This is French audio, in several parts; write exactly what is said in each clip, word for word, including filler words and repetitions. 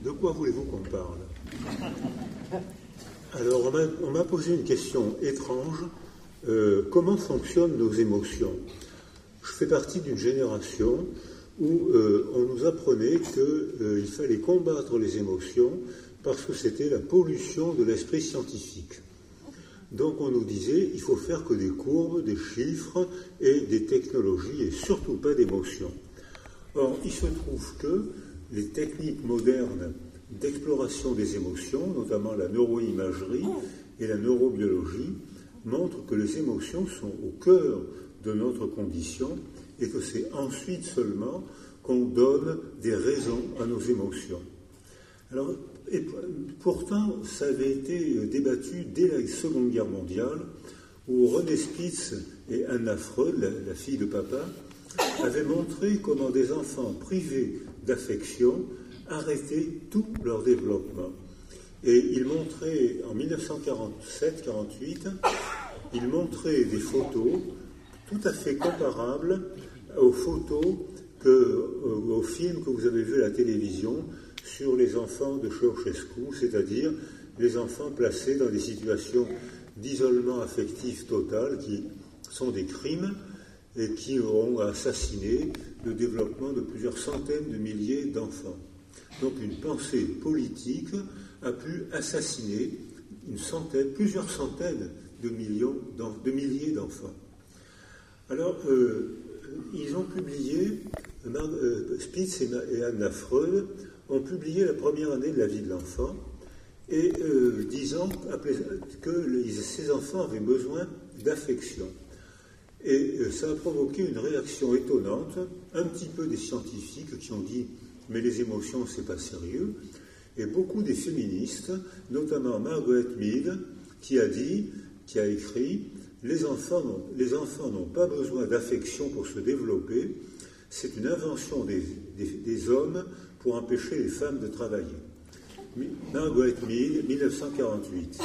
De quoi voulez-vous qu'on parle? Alors, on m'a posé une question étrange. Euh, comment fonctionnent nos émotions? Je fais partie d'une génération où euh, on nous apprenait qu'il euh, fallait combattre les émotions parce que c'était la pollution de l'esprit scientifique. Donc on nous disait il faut faire que des courbes, des chiffres et des technologies et surtout pas d'émotions. Or, il se trouve que les techniques modernes d'exploration des émotions, notamment la neuroimagerie et la neurobiologie, montrent que les émotions sont au cœur de notre condition et que c'est ensuite seulement qu'on donne des raisons à nos émotions. Alors, et pourtant, ça avait été débattu dès la Seconde Guerre mondiale, où René Spitz et Anna Freud, la, la fille de papa, avaient montré comment des enfants privés d'affection arrêtaient tout leur développement. Et ils montraient, en mille neuf cent quarante-sept quarante-huit, ils montraient des photos tout à fait comparables aux photos, que, aux films que vous avez vus à la télévision sur les enfants de Ceausescu, c'est-à-dire les enfants placés dans des situations d'isolement affectif total qui sont des crimes et qui auront assassiné le développement de plusieurs centaines de milliers d'enfants. Donc une pensée politique a pu assassiner une centaine, plusieurs centaines de, millions, de milliers d'enfants. Alors, euh, ils ont publié, euh, Spitz et Anna Freud ont publié la première année de la vie de l'enfant, et euh, disant que les, ces enfants avaient besoin d'affection. Et euh, ça a provoqué une réaction étonnante, un petit peu des scientifiques qui ont dit « mais les émotions, c'est pas sérieux », et beaucoup des féministes, notamment Margaret Mead, qui a dit, qui a écrit « les enfants n'ont, les enfants n'ont pas besoin d'affection pour se développer, c'est une invention des, des, des hommes pour empêcher les femmes de travailler ». Margaret Mead, mille neuf cent quarante-huit,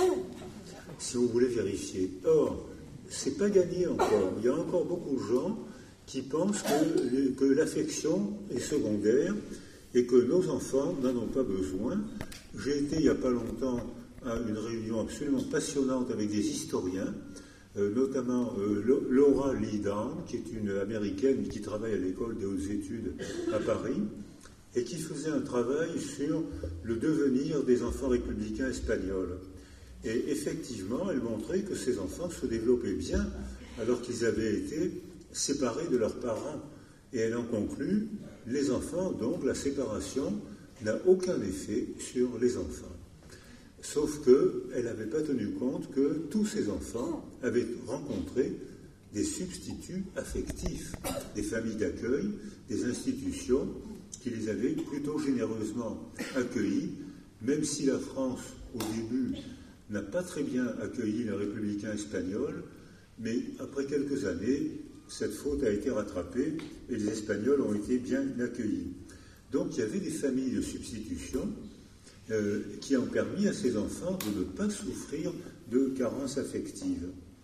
si vous voulez vérifier. Or, c'est pas gagné encore. Il y a encore beaucoup de gens qui pensent que, que l'affection est secondaire et que nos enfants n'en ont pas besoin. J'ai été il n'y a pas longtemps à une réunion absolument passionnante avec des historiens, euh, notamment euh, Laura Lee Down, qui est une américaine mais qui travaille à l'école des hautes études à Paris, et qui faisait un travail sur le devenir des enfants républicains espagnols. Et effectivement, elle montrait que ces enfants se développaient bien alors qu'ils avaient été séparés de leurs parents. Et elle en conclut, les enfants, donc la séparation n'a aucun effet sur les enfants. Sauf qu'elle n'avait pas tenu compte que tous ces enfants avaient rencontré des substituts affectifs, des familles d'accueil, des institutions qui les avaient plutôt généreusement accueillis, même si la France, au début, n'a pas très bien accueilli les républicains espagnols, mais après quelques années, cette faute a été rattrapée et les Espagnols ont été bien accueillis. Donc il y avait des familles de substitution euh, qui ont permis à ces enfants de ne pas souffrir de carences affectives.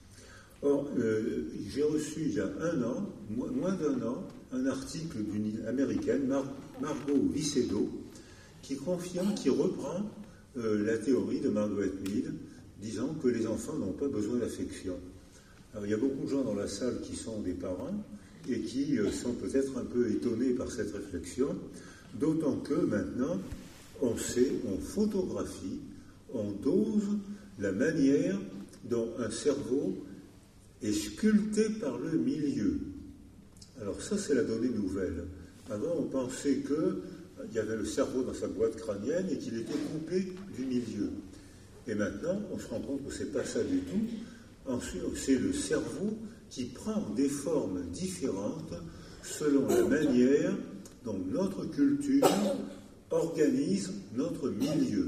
Or, euh, j'ai reçu il y a un an, moins, moins d'un an, un article d'une américaine, Mar- Margot Vicedo, qui confirme, qui reprend euh, la théorie de Margaret Mead, disant que les enfants n'ont pas besoin d'affection. Alors, il y a beaucoup de gens dans la salle qui sont des parents et qui euh, sont peut-être un peu étonnés par cette réflexion, d'autant que maintenant, on sait, on photographie, on dose la manière dont un cerveau est sculpté par le milieu. Alors ça, c'est la donnée nouvelle. Avant, on pensait qu'il y avait le cerveau dans sa boîte crânienne et qu'il était coupé du milieu. Et maintenant, on se rend compte que ce n'est pas ça du tout. Ensuite, c'est le cerveau qui prend des formes différentes selon la manière dont notre culture organise notre milieu.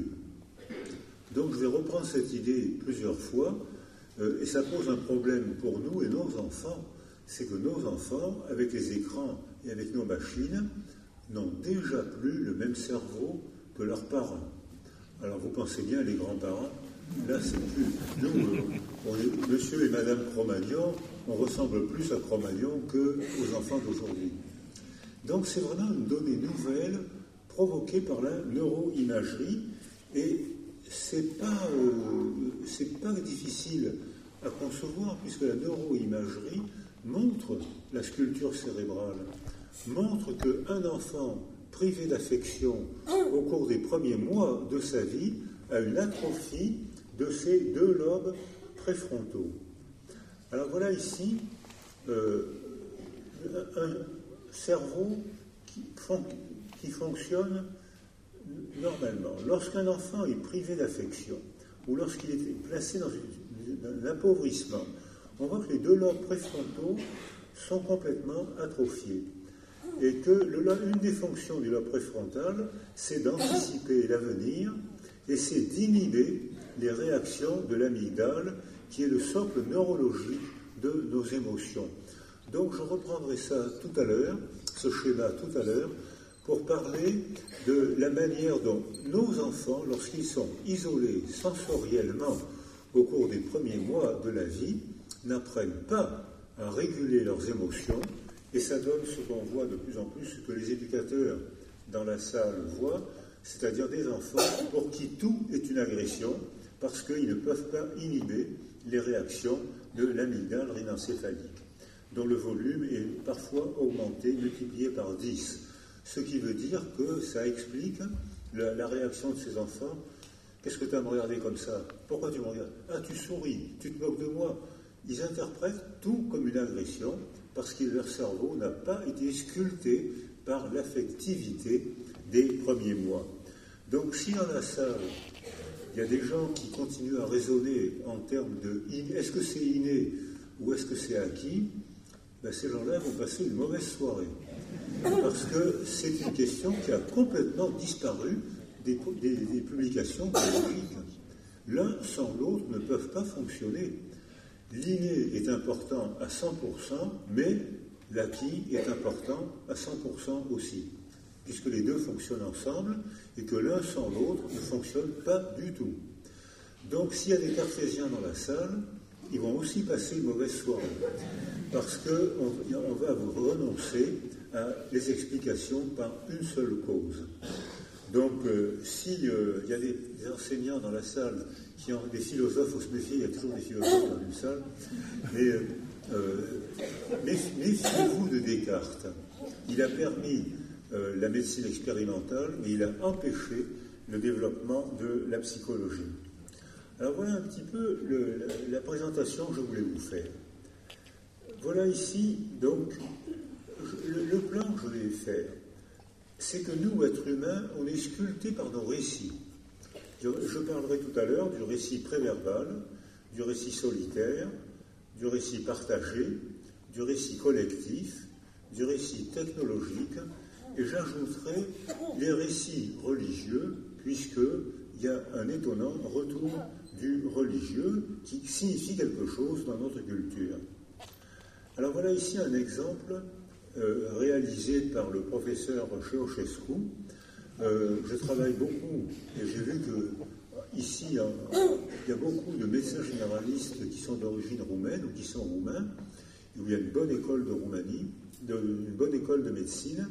Donc je vais reprendre cette idée plusieurs fois, euh, et ça pose un problème pour nous et nos enfants. C'est que nos enfants, avec les écrans et avec nos machines, n'ont déjà plus le même cerveau que leurs parents. Alors vous pensez bien, les grands-parents, là c'est plus... Nous, euh, on est, monsieur et madame Cro-Magnon, on ressemble plus à Cro-Magnon qu'aux enfants d'aujourd'hui. Donc c'est vraiment une donnée nouvelle, provoquée par la neuroimagerie, et c'est pas, euh, c'est pas difficile à concevoir, puisque la neuroimagerie montre la sculpture cérébrale, montre qu'un enfant privé d'affection au cours des premiers mois de sa vie a une atrophie de ses deux lobes préfrontaux. Alors voilà ici euh, un cerveau qui, fon- qui fonctionne normalement. Lorsqu'un enfant est privé d'affection, ou lorsqu'il est placé dans une, un appauvrissement, on voit que les deux lobes préfrontaux sont complètement atrophiés. Et que le, une des fonctions du lobe préfrontal, c'est d'anticiper l'avenir, et c'est d'inhiber les réactions de l'amygdale, qui est le socle neurologique de nos émotions. Donc je reprendrai ça tout à l'heure, ce schéma tout à l'heure, pour parler de la manière dont nos enfants, lorsqu'ils sont isolés sensoriellement au cours des premiers mois de la vie, n'apprennent pas à réguler leurs émotions, et ça donne ce qu'on voit de plus en plus, ce que les éducateurs dans la salle voient, c'est-à-dire des enfants pour qui tout est une agression, parce qu'ils ne peuvent pas inhiber les réactions de l'amygdale rhinencéphalique, dont le volume est parfois augmenté, multiplié par dix. Ce qui veut dire que ça explique la, la réaction de ces enfants. Qu'est-ce que tu as à me regarder comme ça? Pourquoi tu me regardes? Ah, tu souris, tu te moques de moi. Ils interprètent tout comme une agression parce que leur cerveau n'a pas été sculpté par l'affectivité des premiers mois. Donc si dans la salle, il y a des gens qui continuent à raisonner en termes de est-ce que c'est inné ou est-ce que c'est acquis, ben ces gens-là vont passer une mauvaise soirée. Parce que c'est une question qui a complètement disparu des, des, des publications biologiques. L'un sans l'autre ne peuvent pas fonctionner. L'inné est important à cent pour cent, mais l'acquis est important à cent pour cent aussi, puisque les deux fonctionnent ensemble et que l'un sans l'autre ne fonctionne pas du tout. Donc s'il y a des cartésiens dans la salle, ils vont aussi passer une mauvaise soirée, parce qu'on on va vous renoncer à les explications par une seule cause. Donc, euh, s'il euh, y a des, des enseignants dans la salle, qui ont des philosophes, il faut se méfier, il y a toujours des philosophes dans une salle, mais euh, méfiez-vous de Descartes. Il a permis euh, la médecine expérimentale, mais il a empêché le développement de la psychologie. Alors voilà un petit peu le, la, la présentation que je voulais vous faire. Voilà ici, donc, le, le plan que je vais faire, c'est que nous, êtres humains, on est sculptés par nos récits. Je, je parlerai tout à l'heure du récit préverbal, du récit solitaire, du récit partagé, du récit collectif, du récit technologique, et j'ajouterai les récits religieux, puisqu'il y a un étonnant retour du religieux qui signifie quelque chose dans notre culture. Alors voilà ici un exemple euh, réalisé par le professeur Ceausescu. Euh, je travaille beaucoup et j'ai vu que ici en, il y a beaucoup de médecins généralistes qui sont d'origine roumaine ou qui sont roumains, où il y a une bonne école de Roumanie, de, une bonne école de médecine,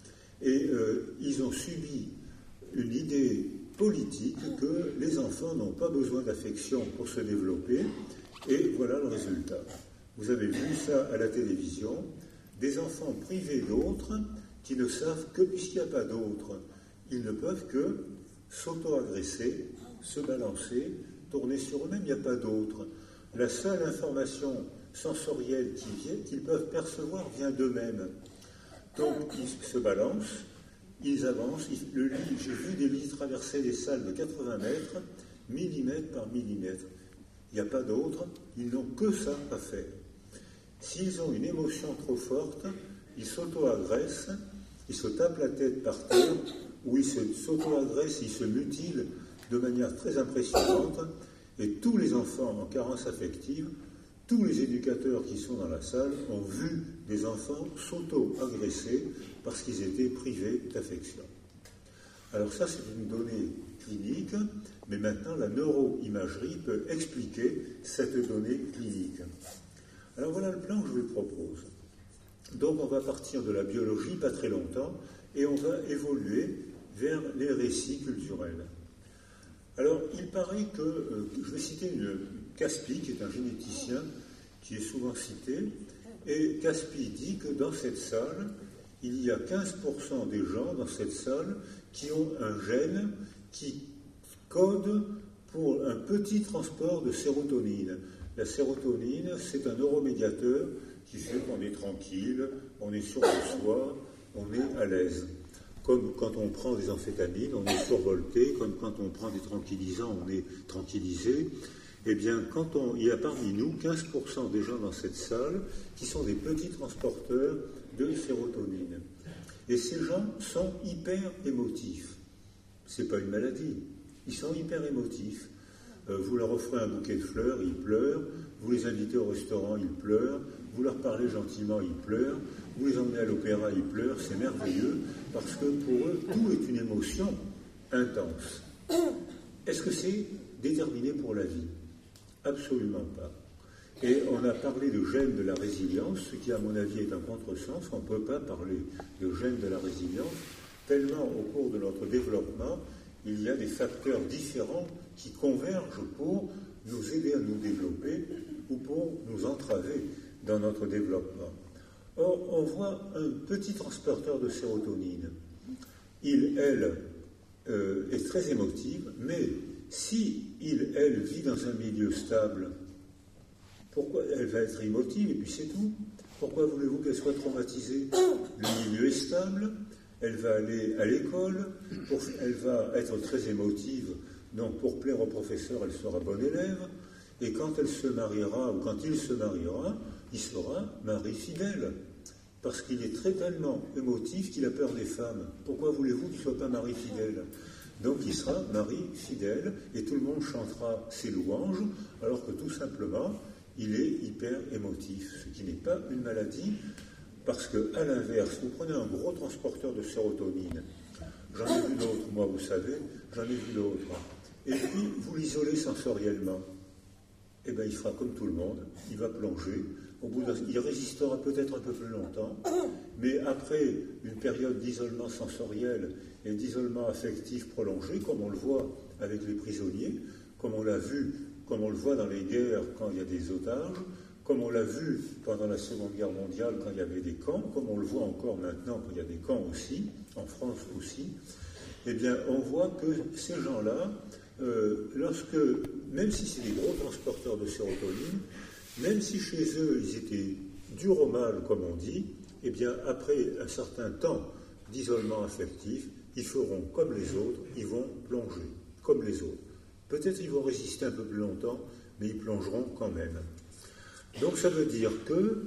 et euh, ils ont subi une idée politique que les enfants n'ont pas besoin d'affection pour se développer, et voilà le résultat. Vous avez vu ça à la télévision, des enfants privés d'autres qui ne savent que, puisqu'il n'y a pas d'autres, ils ne peuvent que s'auto-agresser, se balancer, tourner sur eux-mêmes, il n'y a pas d'autres. La seule information sensorielle qui vient, qu'ils peuvent percevoir vient d'eux-mêmes. Donc ils se balancent, ils avancent, ils, le lit, j'ai vu des lits traverser des salles de quatre-vingts mètres, millimètre par millimètre. Il n'y a pas d'autre, ils n'ont que ça à faire. S'ils ont une émotion trop forte, ils s'auto-agressent, ils se tapent la tête par terre, ou ils s'auto-agressent, ils se mutilent de manière très impressionnante, et tous les enfants en carence affective, tous les éducateurs qui sont dans la salle ont vu des enfants s'auto-agresser parce qu'ils étaient privés d'affection. Alors ça, c'est une donnée clinique, mais maintenant la neuroimagerie peut expliquer cette donnée clinique. Alors voilà le plan que je vous propose. Donc on va partir de la biologie, pas très longtemps, et on va évoluer vers les récits culturels. Alors, il paraît que, euh, je vais citer une, Caspi, qui est un généticien qui est souvent cité, et Caspi dit que dans cette salle, il y a quinze pour cent des gens dans cette salle qui ont un gène qui code pour un petit transport de sérotonine. La sérotonine, c'est un neuromédiateur qui fait qu'on est tranquille, on est sûr de soi, on est à l'aise. Comme quand on prend des amphétamines, on est survolté, comme quand on prend des tranquillisants, on est tranquillisé. Eh bien, quand on, il y a parmi nous quinze pour cent des gens dans cette salle qui sont des petits transporteurs de sérotonine. Et ces gens sont hyper émotifs. Ce n'est pas une maladie. Ils sont hyper émotifs. Euh, vous leur offrez un bouquet de fleurs, ils pleurent. Vous les invitez au restaurant, ils pleurent. Vous leur parlez gentiment, ils pleurent. Vous les emmenez à l'opéra, ils pleurent. C'est merveilleux parce que pour eux, tout est une émotion intense. Est-ce que c'est déterminé pour la vie? Absolument pas. Et on a parlé de gène de la résilience, ce qui, à mon avis, est un contresens. On ne peut pas parler de gène de la résilience, tellement au cours de notre développement, il y a des facteurs différents qui convergent pour nous aider à nous développer ou pour nous entraver dans notre développement. Or, on voit un petit transporteur de sérotonine. Il, elle, euh, est très émotive, mais si il, elle, vit dans un milieu stable, pourquoi elle va être émotive et puis c'est tout? Pourquoi voulez-vous qu'elle soit traumatisée? Le milieu est stable, elle va aller à l'école, pour, elle va être très émotive, donc pour plaire au professeur, elle sera bonne élève, et quand elle se mariera, ou quand il se mariera, il sera mari fidèle, parce qu'il est très tellement émotif qu'il a peur des femmes. Pourquoi voulez-vous qu'il ne soit pas mari fidèle? Donc il sera mari fidèle, et tout le monde chantera ses louanges, alors que tout simplement, il est hyper émotif, ce qui n'est pas une maladie, parce que, à l'inverse, vous prenez un gros transporteur de sérotonine, j'en ai vu d'autres, moi, vous savez, j'en ai vu d'autres, et puis vous l'isolez sensoriellement, eh bien, il fera comme tout le monde, il va plonger, au bout d'un, il résistera peut-être un peu plus longtemps, mais après une période d'isolement sensoriel et d'isolement affectif prolongé, comme on le voit avec les prisonniers, comme on l'a vu, comme on le voit dans les guerres quand il y a des otages, comme on l'a vu pendant la Seconde Guerre mondiale quand il y avait des camps, comme on le voit encore maintenant quand il y a des camps aussi, en France aussi, eh bien, on voit que ces gens-là, euh, lorsque, même si c'est des gros transporteurs de sérotonine, même si chez eux, ils étaient durs au mal, comme on dit, eh bien, après un certain temps d'isolement affectif, ils feront comme les autres, ils vont plonger, comme les autres. Peut-être ils vont résister un peu plus longtemps, mais ils plongeront quand même. Donc ça veut dire que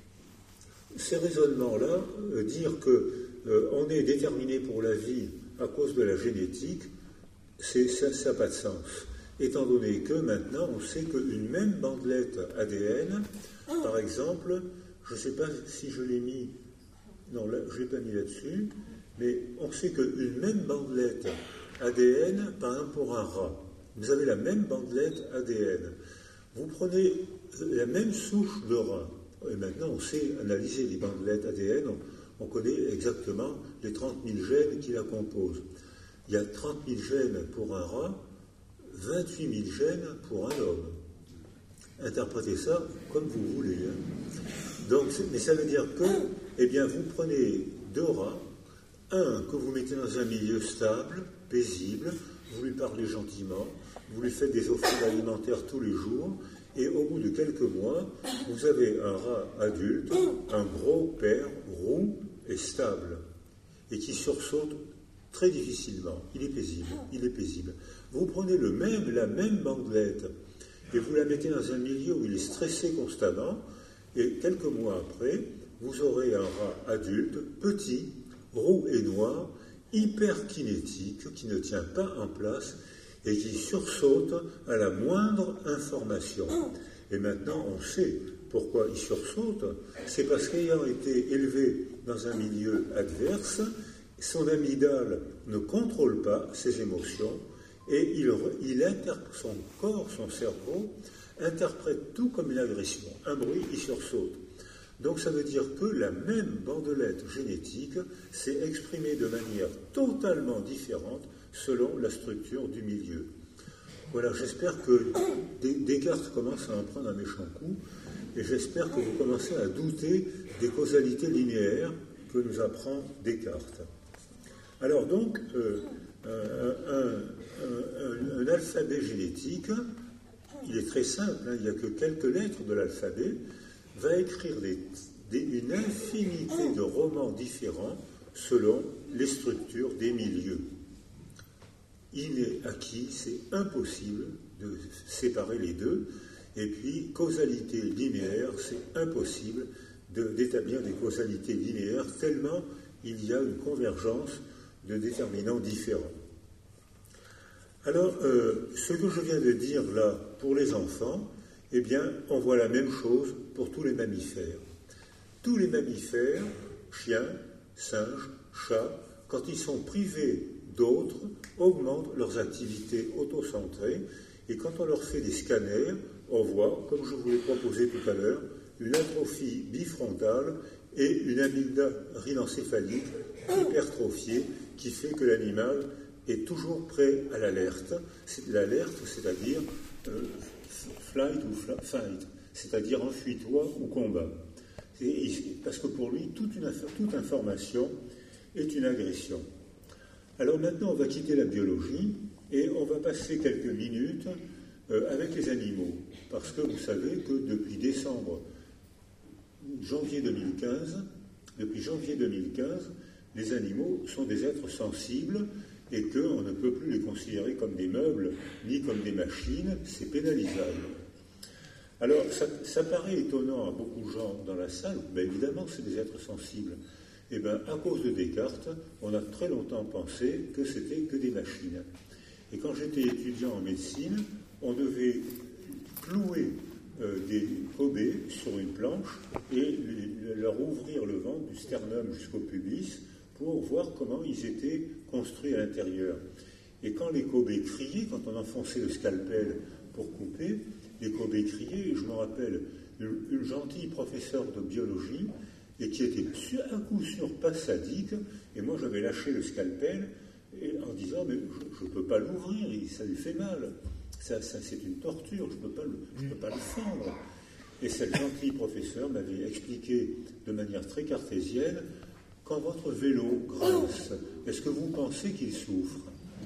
ces raisonnements-là, euh, dire qu'on euh, est déterminé pour la vie à cause de la génétique, c'est, ça n'a pas de sens. Étant donné que maintenant, on sait qu'une même bandelette A D N, par exemple, je ne sais pas si je l'ai mis, non, là, je ne l'ai pas mis là-dessus, mais on sait qu'une même bandelette A D N, par exemple pour un rat, vous avez la même bandelette A D N. Vous prenez la même souche de rat, et maintenant on sait analyser les bandelettes A D N, on, on connaît exactement les trente mille gènes qui la composent. Il y a trente mille gènes pour un rat, vingt-huit mille gènes pour un homme. Interprétez ça comme vous voulez. Hein. Donc, mais ça veut dire que, eh bien, vous prenez deux rats, un que vous mettez dans un milieu stable, paisible, vous lui parlez gentiment, vous lui faites des offres alimentaires tous les jours, et au bout de quelques mois, vous avez un rat adulte, un gros père roux et stable, et qui sursaute très difficilement. Il est paisible, il est paisible. Vous prenez le même, la même bandelette, et vous la mettez dans un milieu où il est stressé constamment, et quelques mois après, vous aurez un rat adulte, petit, roux et noir, hyper kinétique, qui ne tient pas en place, et qui sursaute à la moindre information. Et maintenant, on sait pourquoi il sursaute. C'est parce qu'ayant été élevé dans un milieu adverse, son amygdale ne contrôle pas ses émotions, et il, il interprète, son corps, son cerveau, interprète tout comme une agression. Un bruit, il sursaute. Donc ça veut dire que la même bandelette génétique s'est exprimée de manière totalement différente selon la structure du milieu. Voilà, j'espère que Descartes commence à en prendre un méchant coup, et j'espère que vous commencez à douter des causalités linéaires que nous apprend Descartes. Alors donc, euh, un, un, un, un alphabet génétique, il est très simple, hein, il n'y a que quelques lettres de l'alphabet, va écrire des, des, une infinité de romans différents selon les structures des milieux. Il est acquis, c'est impossible de séparer les deux, et puis causalité linéaire, c'est impossible de, d'établir des causalités linéaires, tellement il y a une convergence de déterminants différents. Alors, euh, ce que je viens de dire là pour les enfants, eh bien, on voit la même chose pour tous les mammifères. Tous les mammifères, chiens, singes, chats, quand ils sont privés d'autres, augmentent leurs activités autocentrées, et quand on leur fait des scanners, on voit, comme je vous l'ai proposé tout à l'heure, une atrophie bifrontale et une amygdale rhinencéphalique hypertrophiée qui fait que l'animal est toujours prêt à l'alerte. C'est l'alerte, c'est-à-dire euh, flight ou fla- fight, c'est-à-dire enfuis-toi ou combat. Et, parce que pour lui, toute, une, toute information est une agression. Alors maintenant, on va quitter la biologie et on va passer quelques minutes euh, avec les animaux. Parce que vous savez que depuis décembre, janvier deux mille quinze, depuis janvier deux mille quinze, les animaux sont des êtres sensibles et qu'on ne peut plus les considérer comme des meubles ni comme des machines, c'est pénalisable. Alors, ça, ça paraît étonnant à beaucoup de gens dans la salle, mais évidemment, c'est des êtres sensibles. Eh bien, à cause de Descartes, on a très longtemps pensé que c'était que des machines. Et quand j'étais étudiant en médecine, on devait clouer euh, des gobets sur une planche et les, leur ouvrir le ventre du sternum jusqu'au pubis pour voir comment ils étaient construits à l'intérieur. Et quand les gobets criaient, quand on enfonçait le scalpel pour couper, les gobets criaient, et je me rappelle, une, une gentille professeure de biologie, et qui était à coup sûr pas sadique, et moi j'avais lâché le scalpel, et en disant, mais je ne peux pas l'ouvrir, ça lui fait mal, ça, ça, c'est une torture, je ne peux, peux pas le fendre. Et cette gentille professeure m'avait expliqué de manière très cartésienne, quand votre vélo grince, est-ce que vous pensez qu'il souffre?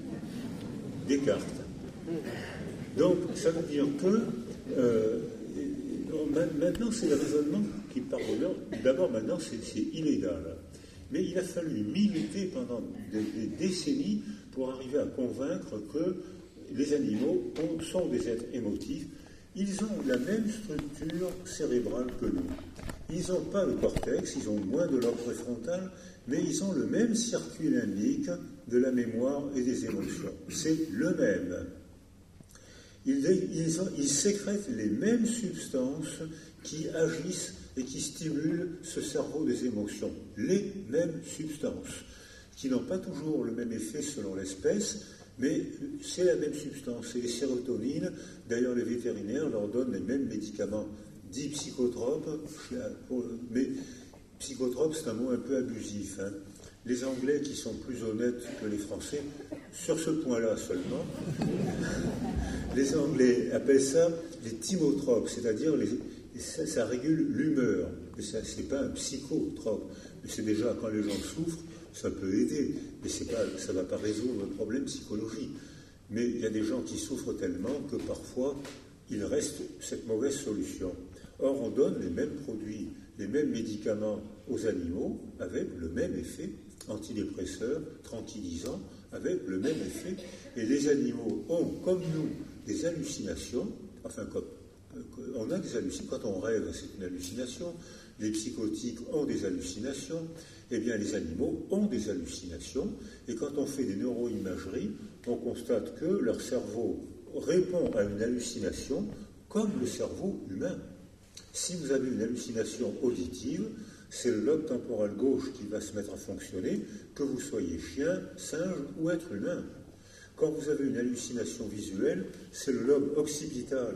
Descartes. Donc, ça veut dire que euh, maintenant, c'est le raisonnement qui parvient. D'abord, maintenant, c'est, c'est illégal. Mais il a fallu militer pendant des, des décennies pour arriver à convaincre que les animaux ont, sont des êtres émotifs. Ils ont la même structure cérébrale que nous. Ils n'ont pas le cortex, ils ont moins de lobe préfrontal, mais ils ont le même circuit limbique de la mémoire et des émotions. C'est le même. Ils, ils, ont, ils sécrètent les mêmes substances qui agissent et qui stimulent ce cerveau des émotions. Les mêmes substances, qui n'ont pas toujours le même effet selon l'espèce, mais c'est la même substance, c'est les sérotonines. D'ailleurs, les vétérinaires leur donnent les mêmes médicaments dits psychotropes, mais psychotrope, c'est un mot un peu abusif. Hein. Les Anglais, qui sont plus honnêtes que les Français, sur ce point-là seulement, les Anglais appellent ça les thymotropes, c'est-à-dire les, ça, ça régule l'humeur. Mais ça, c'est pas un psychotrope. Mais c'est déjà, quand les gens souffrent, ça peut aider, mais c'est pas, ça ne va pas résoudre le problème psychologique. Mais il y a des gens qui souffrent tellement que parfois, il reste cette mauvaise solution. Or, on donne les mêmes produits, les mêmes médicaments aux animaux avec le même effet, antidépresseurs, tranquillisants, avec le même effet. Et les animaux ont, comme nous, des hallucinations, enfin, comme, on a des hallucinations. Quand on rêve, c'est une hallucination. Les psychotiques ont des hallucinations. Eh bien, les animaux ont des hallucinations. Et quand on fait des neuroimageries, on constate que leur cerveau répond à une hallucination comme le cerveau humain. Si vous avez une hallucination auditive, c'est le lobe temporal gauche qui va se mettre à fonctionner, que vous soyez chien, singe ou être humain. Quand vous avez une hallucination visuelle, c'est le lobe occipital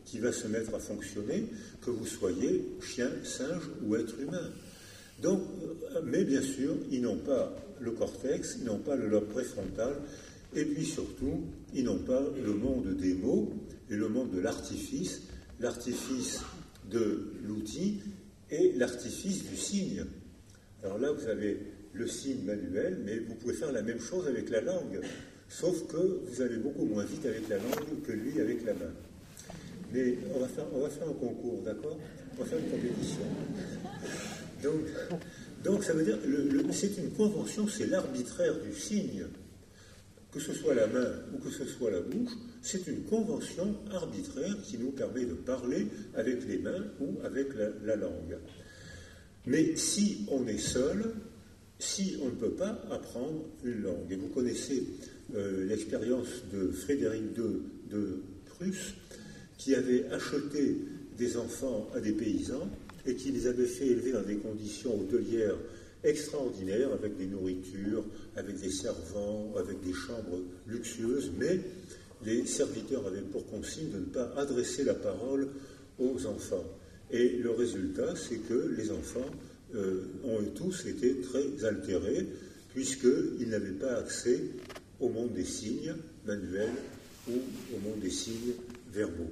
qui va se mettre à fonctionner, que vous soyez chien, singe ou être humain. Donc, mais bien sûr, ils n'ont pas le cortex, ils n'ont pas le lobe préfrontal, et puis surtout, ils n'ont pas le monde des mots et le monde de l'artifice, l'artifice de l'outil et l'artifice du signe. Alors là, vous avez le signe manuel, mais vous pouvez faire la même chose avec la langue, sauf que vous allez beaucoup moins vite avec la langue que lui avec la main. Mais on va faire, on va faire un concours, d'accord? On va faire une compétition. Donc, donc ça veut dire, le, le, c'est une convention, c'est l'arbitraire du signe. Que ce soit la main ou que ce soit la bouche, c'est une convention arbitraire qui nous permet de parler avec les mains ou avec la, la langue. Mais si on est seul, si on ne peut pas apprendre une langue, et vous connaissez euh, l'expérience de Frédéric deux de Prusse, qui avait acheté des enfants à des paysans et qui les avait fait élever dans des conditions hôtelières extraordinaires, avec des nourritures, avec des servants, avec des chambres luxueuses, mais les serviteurs avaient pour consigne de ne pas adresser la parole aux enfants. Et le résultat, c'est que les enfants euh, ont tous été très altérés, puisqu'ils n'avaient pas accès au monde des signes manuels ou au monde des signes verbaux.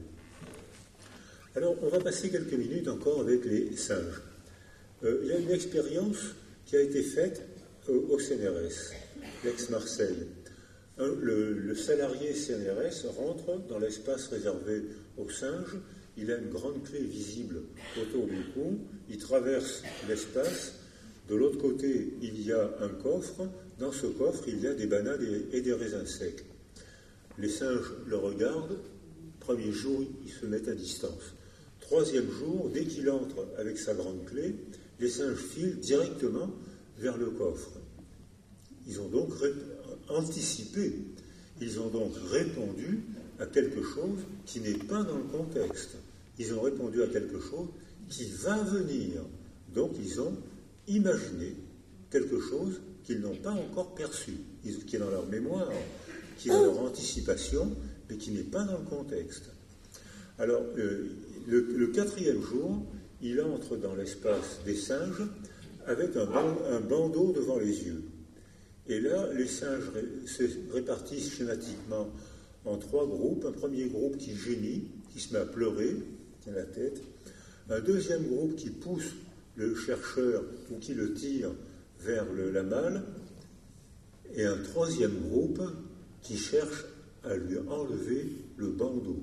Alors, on va passer quelques minutes encore avec les singes. Euh, il y a une expérience qui a été faite euh, au C N R S, l'ex-Marseille. Un, le, le salarié C N R S rentre dans l'espace réservé aux singes, il a une grande clé visible autour du cou, il traverse l'espace, de l'autre côté il y a un coffre, dans ce coffre il y a des bananes et, et des raisins secs. Les singes le regardent, premier jour ils se mettent à distance. Troisième jour, dès qu'il entre avec sa grande clé, les singes filent directement vers le coffre. Ils ont donc ré- anticipé, ils ont donc répondu à quelque chose qui n'est pas dans le contexte. Ils ont répondu à quelque chose qui va venir. Donc ils ont imaginé quelque chose qu'ils n'ont pas encore perçu, qui est dans leur mémoire, qui est dans leur anticipation, mais qui n'est pas dans le contexte. Alors, euh, le, le quatrième jour, il entre dans l'espace des singes avec un, ban- un bandeau devant les yeux. Et là, les singes ré- se répartissent schématiquement en trois groupes. Un premier groupe qui gémit, qui se met à pleurer, tient la tête. Un deuxième groupe qui pousse le chercheur ou qui le tire vers le, la malle. Et un troisième groupe qui cherche à lui enlever le bandeau.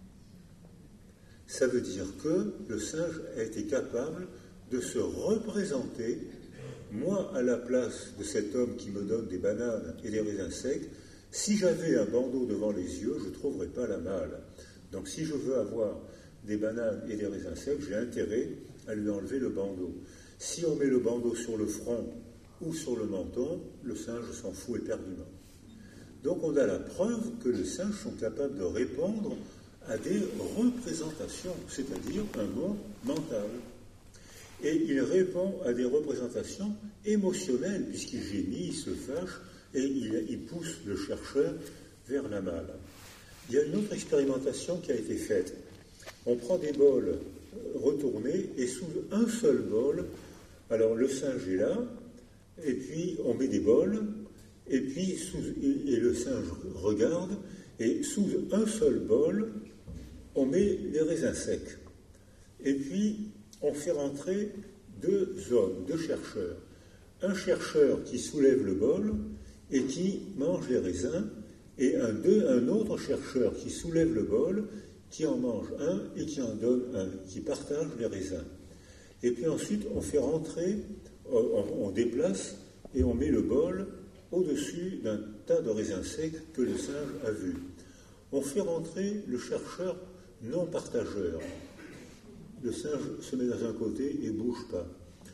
Ça veut dire que le singe a été capable de se représenter, moi à la place de cet homme qui me donne des bananes et des raisins secs, si j'avais un bandeau devant les yeux, je ne trouverais pas la malle. Donc si je veux avoir des bananes et des raisins secs, j'ai intérêt à lui enlever le bandeau. Si on met le bandeau sur le front ou sur le menton, le singe s'en fout éperdument. Donc on a la preuve que les singes sont capables de répondre à des représentations, c'est-à-dire un monde mental. Et il répond à des représentations émotionnelles, puisqu'il gémit, il se fâche, et il, il pousse le chercheur vers la malle. Il y a une autre expérimentation qui a été faite. On prend des bols retournés, et sous un seul bol, alors le singe est là, et puis on met des bols, et puis sous, et le singe regarde, et sous un seul bol, on met les raisins secs. Et puis, on fait rentrer deux hommes, deux chercheurs. Un chercheur qui soulève le bol et qui mange les raisins, et un, deux, un autre chercheur qui soulève le bol, qui en mange un et qui en donne un, qui partage les raisins. Et puis ensuite, on fait rentrer, on, on déplace, et on met le bol au-dessus d'un tas de raisins secs que le singe a vu. On fait rentrer le chercheur non partageur. Le singe se met dans un côté et ne bouge pas.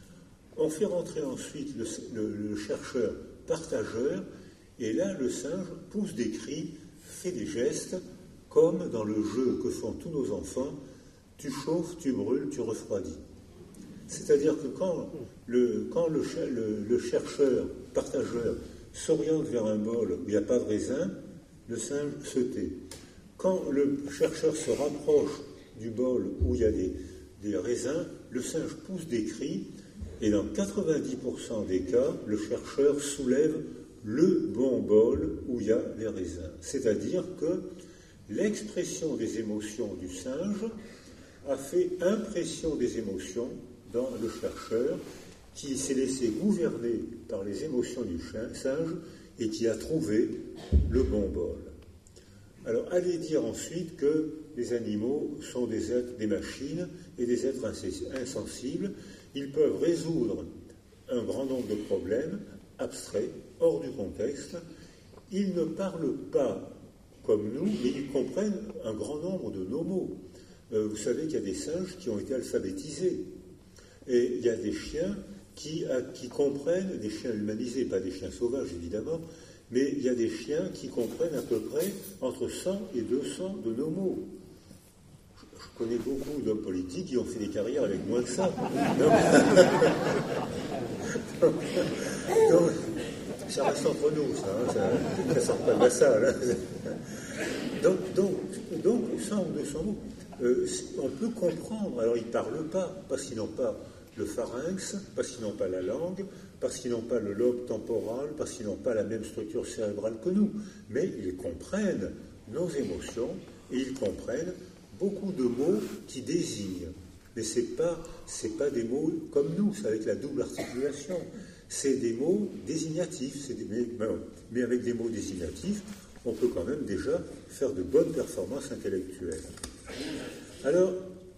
On fait rentrer ensuite le, le, le chercheur partageur, et là, le singe pousse des cris, fait des gestes, comme dans le jeu que font tous nos enfants, tu chauffes, tu brûles, tu refroidis. C'est-à-dire que quand le, quand le, le, le chercheur partageur s'oriente vers un bol où il n'y a pas de raisin, le singe se tait. Quand le chercheur se rapproche du bol où il y a des, des raisins, le singe pousse des cris, et dans quatre-vingt-dix pour cent des cas, le chercheur soulève le bon bol où il y a les raisins. C'est-à-dire que l'expression des émotions du singe a fait impression des émotions dans le chercheur, qui s'est laissé gouverner par les émotions du singe et qui a trouvé le bon bol. Alors, allez dire ensuite que les animaux sont des êtres, des machines et des êtres insensibles. Ils peuvent résoudre un grand nombre de problèmes abstraits, hors du contexte. Ils ne parlent pas comme nous, mais ils comprennent un grand nombre de nos mots. Euh, vous savez qu'il y a des singes qui ont été alphabétisés. Et il y a des chiens qui, qui comprennent, des chiens humanisés, pas des chiens sauvages évidemment, mais il y a des chiens qui comprennent à peu près entre cent et deux cents de nos mots. Je, je connais beaucoup d'hommes politiques qui ont fait des carrières avec moins que ça. Donc, donc, donc, ça reste entre nous, ça, hein, ça ne sort pas de la salle. Hein. Donc, donc, donc, cent ou deux cents mots. Euh, on peut comprendre, alors ils ne parlent pas, parce qu'ils n'ont pas le pharynx, parce qu'ils n'ont pas la langue, parce qu'ils n'ont pas le lobe temporal, parce qu'ils n'ont pas la même structure cérébrale que nous, mais ils comprennent nos émotions et ils comprennent beaucoup de mots qui désignent. Mais ce n'est pas, c'est pas des mots comme nous, c'est avec la double articulation, c'est des mots désignatifs, c'est des, mais, mais avec des mots désignatifs, on peut quand même déjà faire de bonnes performances intellectuelles. Alors,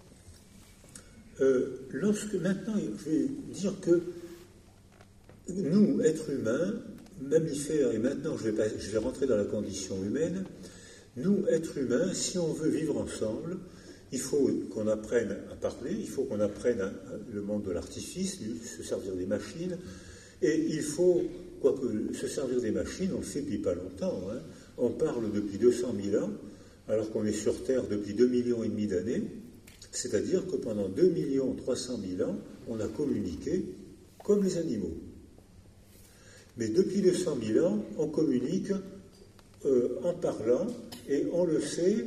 euh, lorsque maintenant, je vais dire que nous, êtres humains, mammifères, et maintenant je vais, pas, je vais rentrer dans la condition humaine, nous, êtres humains, si on veut vivre ensemble, il faut qu'on apprenne à parler, il faut qu'on apprenne à, à, le monde de l'artifice, se servir des machines, et il faut, quoique se servir des machines, on le fait depuis pas longtemps, hein, on parle depuis deux cent mille ans, alors qu'on est sur Terre depuis deux millions et demi d'années, c'est-à-dire que pendant deux millions trois cent mille ans, on a communiqué comme les animaux. Mais depuis deux cent mille ans, on communique euh, en parlant, et on le sait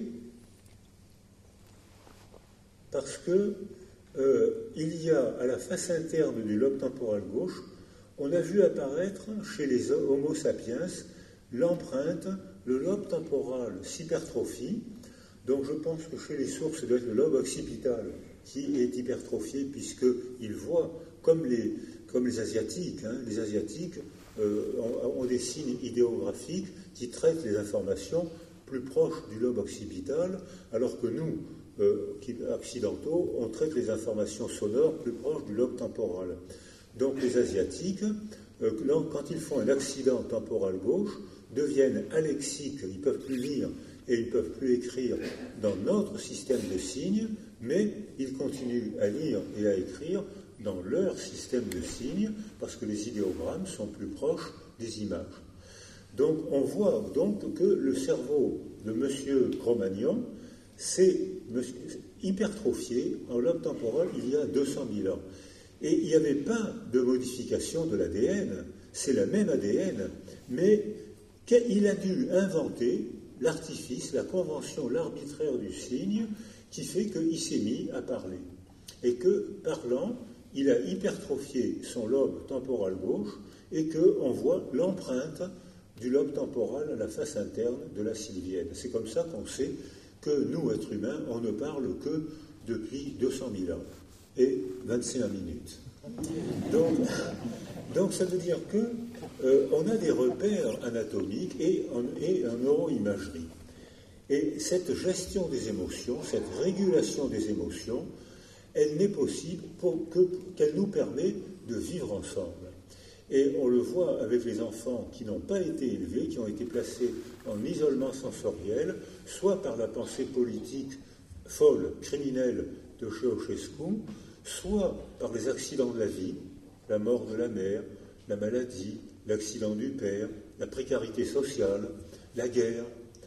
parce que euh, il y a à la face interne du lobe temporal gauche, on a vu apparaître chez les Homo sapiens l'empreinte, le lobe temporal s'hypertrophie, donc je pense que chez les sources, ça doit être le lobe occipital qui est hypertrophié, puisqu'ils voient, comme les, comme les Asiatiques, hein, les Asiatiques euh, ont, ont des signes idéographiques qui traitent les informations plus proches du lobe occipital, alors que nous, euh, qui, occidentaux, on traite les informations sonores plus proches du lobe temporal. Donc les Asiatiques, euh, quand ils font un accident temporal gauche, deviennent alexiques, ils ne peuvent plus lire et ils ne peuvent plus écrire dans notre système de signes, mais ils continuent à lire et à écrire dans leur système de signes, parce que les idéogrammes sont plus proches des images. Donc on voit donc que le cerveau de M. Cro-Magnon s'est hypertrophié en lobe temporal il y a deux cent mille ans. Et il n'y avait pas de modification de l'A D N, c'est la même A D N, mais il a dû inventer l'artifice, la convention, l'arbitraire du signe, qui fait qu'il s'est mis à parler. Et que, parlant, il a hypertrophié son lobe temporal gauche, et qu'on voit l'empreinte du lobe temporal à la face interne de la sylvienne. C'est comme ça qu'on sait que nous, êtres humains, on ne parle que depuis deux cent mille ans et vingt-et-un minutes. Donc, donc ça veut dire que euh, on a des repères anatomiques et en, et en neuroimagerie. Et cette gestion des émotions, cette régulation des émotions, elle n'est possible pour que, qu'elle nous permet de vivre ensemble. Et on le voit avec les enfants qui n'ont pas été élevés, qui ont été placés en isolement sensoriel, soit par la pensée politique folle, criminelle de Ceausescu, soit par les accidents de la vie, la mort de la mère, la maladie, l'accident du père, la précarité sociale, la guerre,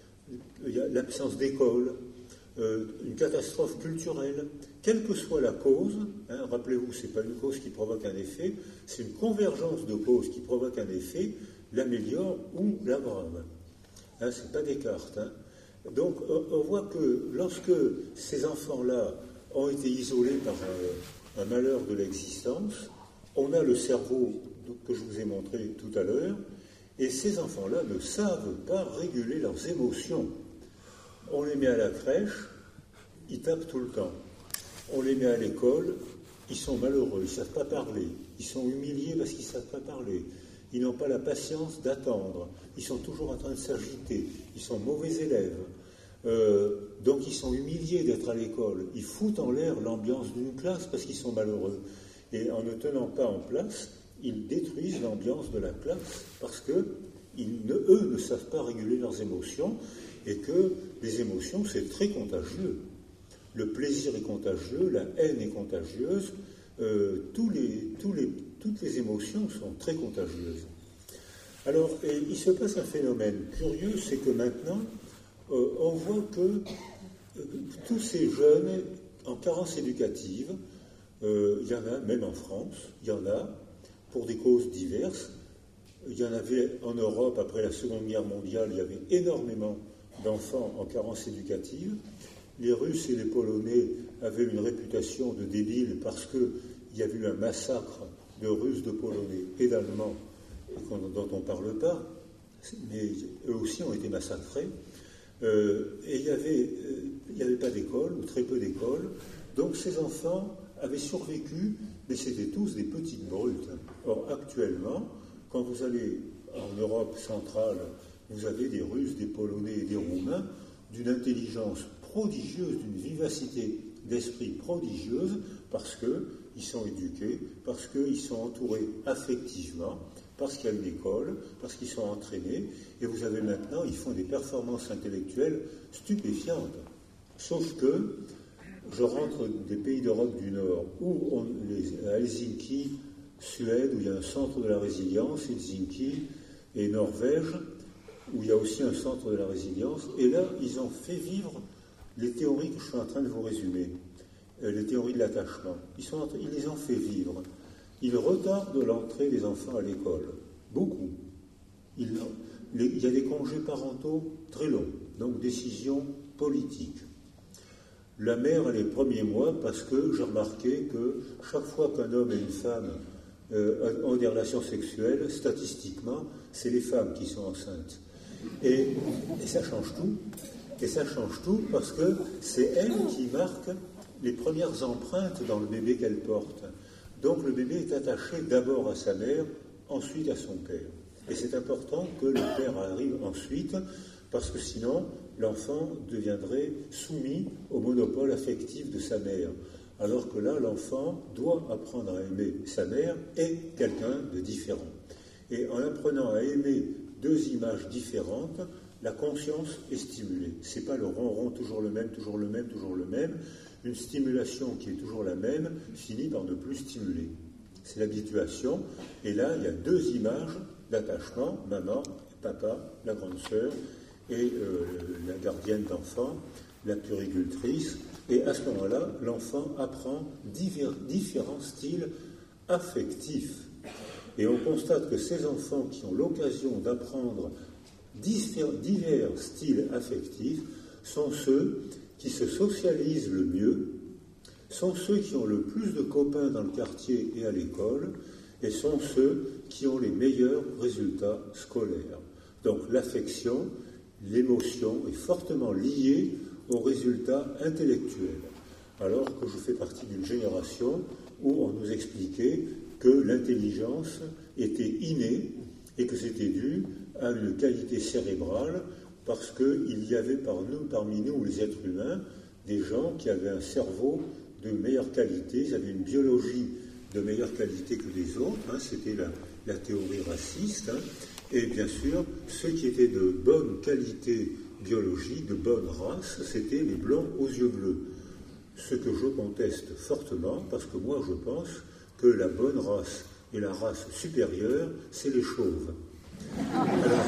l'absence d'école, euh, une catastrophe culturelle, quelle que soit la cause, hein, rappelez-vous, ce n'est pas une cause qui provoque un effet, c'est une convergence de causes qui provoque un effet, l'améliore ou l'aggrave. Hein, ce n'est pas Descartes. Hein. Donc on, on voit que lorsque ces enfants-là ont été isolés par un, un malheur de l'existence, on a le cerveau que je vous ai montré tout à l'heure, et ces enfants-là ne savent pas réguler leurs émotions. On les met à la crèche, ils tapent tout le temps. On les met à l'école, ils sont malheureux, ils ne savent pas parler. Ils sont humiliés parce qu'ils ne savent pas parler. Ils n'ont pas la patience d'attendre. Ils sont toujours en train de s'agiter. Ils sont mauvais élèves. Euh, donc ils sont humiliés d'être à l'école. Ils foutent en l'air l'ambiance d'une classe parce qu'ils sont malheureux. Et en ne tenant pas en place, ils détruisent l'ambiance de la classe parce que ils ne, eux ne savent pas réguler leurs émotions et que les émotions, c'est très contagieux. Le plaisir est contagieux, la haine est contagieuse, euh, tous les, tous les, toutes les émotions sont très contagieuses. Alors, et il se passe un phénomène curieux, c'est que maintenant, euh, on voit que euh, tous ces jeunes en carence éducative, euh, il y en a, même en France, il y en a, pour des causes diverses. Il y en avait en Europe, après la Seconde Guerre mondiale, il y avait énormément d'enfants en carence éducative. Les Russes et les Polonais avaient une réputation de débiles parce qu'il y avait eu un massacre de Russes, de Polonais et d'Allemands dont on ne parle pas, mais eux aussi ont été massacrés. Euh, et il n'y avait, euh, il n'y avait pas d'école, ou très peu d'écoles. Donc ces enfants avaient survécu, mais c'était tous des petites brutes. Or, actuellement, quand vous allez en Europe centrale, vous avez des Russes, des Polonais et des Roumains d'une intelligence prodigieuse, d'une vivacité d'esprit prodigieuse, parce qu'ils sont éduqués, parce qu'ils sont entourés affectivement, parce qu'il y a une école, parce qu'ils sont entraînés, et vous avez maintenant, ils font des performances intellectuelles stupéfiantes. Sauf que je rentre des pays d'Europe du Nord, où on, les, à Helsinki, Suède, où il y a un centre de la résilience, Helsinki, et Norvège, où il y a aussi un centre de la résilience, et là, ils ont fait vivre les théories que je suis en train de vous résumer, euh, les théories de l'attachement. Ils, sont en, ils les ont fait vivre. Ils retardent l'entrée des enfants à l'école, beaucoup. Ils, les, il y a des congés parentaux très longs, donc décisions politiques. La mère, les premiers mois, parce que j'ai remarqué que chaque fois qu'un homme et une femme euh, ont des relations sexuelles, statistiquement, c'est les femmes qui sont enceintes. Et, et ça change tout. Et ça change tout parce que c'est elle qui marque les premières empreintes dans le bébé qu'elle porte. Donc le bébé est attaché d'abord à sa mère, ensuite à son père. Et c'est important que le père arrive ensuite, parce que sinon, l'enfant deviendrait soumis au monopole affectif de sa mère. Alors que là, l'enfant doit apprendre à aimer sa mère et quelqu'un de différent. Et en apprenant à aimer deux images différentes, la conscience est stimulée. Ce n'est pas le ronron, toujours le même, toujours le même, toujours le même. Une stimulation qui est toujours la même finit par ne plus stimuler. C'est l'habituation. Et là, il y a deux images d'attachement, maman, papa, la grande sœur, et euh, la gardienne d'enfant, la puricultrice. Et à ce moment-là, l'enfant apprend divers, différents styles affectifs. Et on constate que ces enfants qui ont l'occasion d'apprendre divers, divers styles affectifs sont ceux qui se socialisent le mieux, sont ceux qui ont le plus de copains dans le quartier et à l'école, et sont ceux qui ont les meilleurs résultats scolaires. Donc l'affection, l'émotion est fortement liée aux résultats intellectuels, alors que je fais partie d'une génération où on nous expliquait que l'intelligence était innée et que c'était dû à une qualité cérébrale, parce qu'il y avait par nous, parmi nous, les êtres humains, des gens qui avaient un cerveau de meilleure qualité, ils avaient une biologie de meilleure qualité que les autres, hein, c'était la, la théorie raciste, hein, et bien sûr, ceux qui étaient de bonne qualité biologique, de bonne race, c'était les blancs aux yeux bleus. Ce que je conteste fortement, parce que moi je pense que la bonne race et la race supérieure, c'est les chauves. Alors,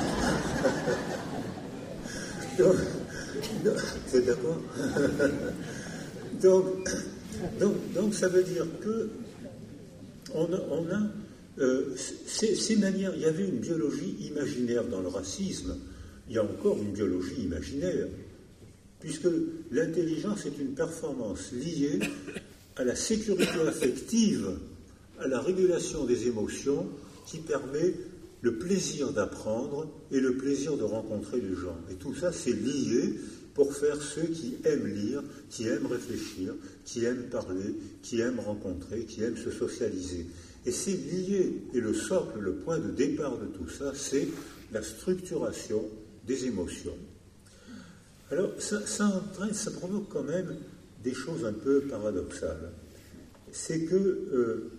donc, vous êtes d'accord? donc, donc, donc, ça veut dire que on a, on a euh, ces, ces manières. Il y avait une biologie imaginaire dans le racisme. Il y a encore une biologie imaginaire. puisque l'intelligence est une performance liée à la sécurité affective, à la régulation des émotions qui permet le plaisir d'apprendre et le plaisir de rencontrer les gens. Et tout ça, c'est lié pour faire ceux qui aiment lire, qui aiment réfléchir, qui aiment parler, qui aiment rencontrer, qui aiment se socialiser. Et c'est lié, et le socle, le point de départ de tout ça, c'est la structuration des émotions. Alors, ça, ça entraîne, ça provoque quand même des choses un peu paradoxales. C'est que euh,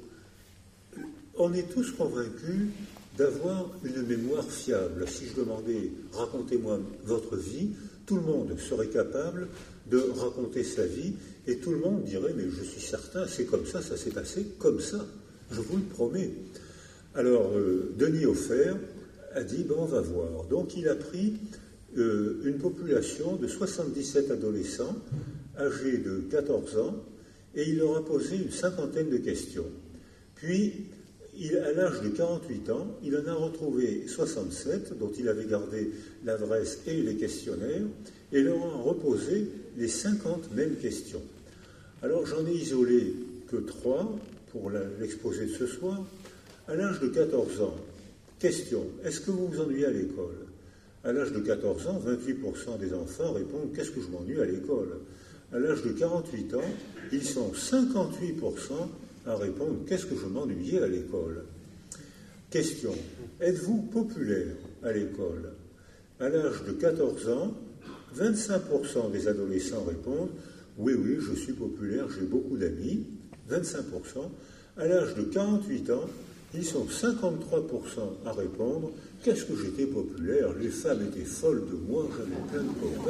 on est tous convaincus d'avoir une mémoire fiable. Si je demandais « racontez-moi votre vie », tout le monde serait capable de raconter sa vie et tout le monde dirait « mais je suis certain, c'est comme ça, ça s'est passé comme ça, je vous le promets ». Alors, euh, Denis Offert a dit ben, « on va voir ». Donc, il a pris euh, une population de soixante-dix-sept adolescents âgés de quatorze ans et il leur a posé une cinquantaine de questions. Puis, il, à l'âge de quarante-huit ans, il en a retrouvé soixante-sept, dont il avait gardé l'adresse et les questionnaires, et leur a reposé les cinquante mêmes questions. Alors, j'en ai isolé que trois pour la, l'exposé de ce soir. À l'âge de quatorze ans, question, est-ce que vous vous ennuyez à l'école ? À l'âge de quatorze ans, vingt-huit pour cent des enfants répondent, qu'est-ce que je m'ennuie à l'école ? À l'âge de quarante-huit ans, ils sont cinquante-huit pour cent à répondre « Qu'est-ce que je m'ennuyais à l'école ?» Question. Êtes-vous populaire à l'école ? À l'âge de quatorze ans, vingt-cinq pour cent des adolescents répondent « Oui, oui, je suis populaire, j'ai beaucoup d'amis. » vingt-cinq pour cent. À l'âge de quarante-huit ans, ils sont cinquante-trois pour cent à répondre « Qu'est-ce que j'étais populaire ? Les femmes étaient folles de moi, j'avais plein de copains. »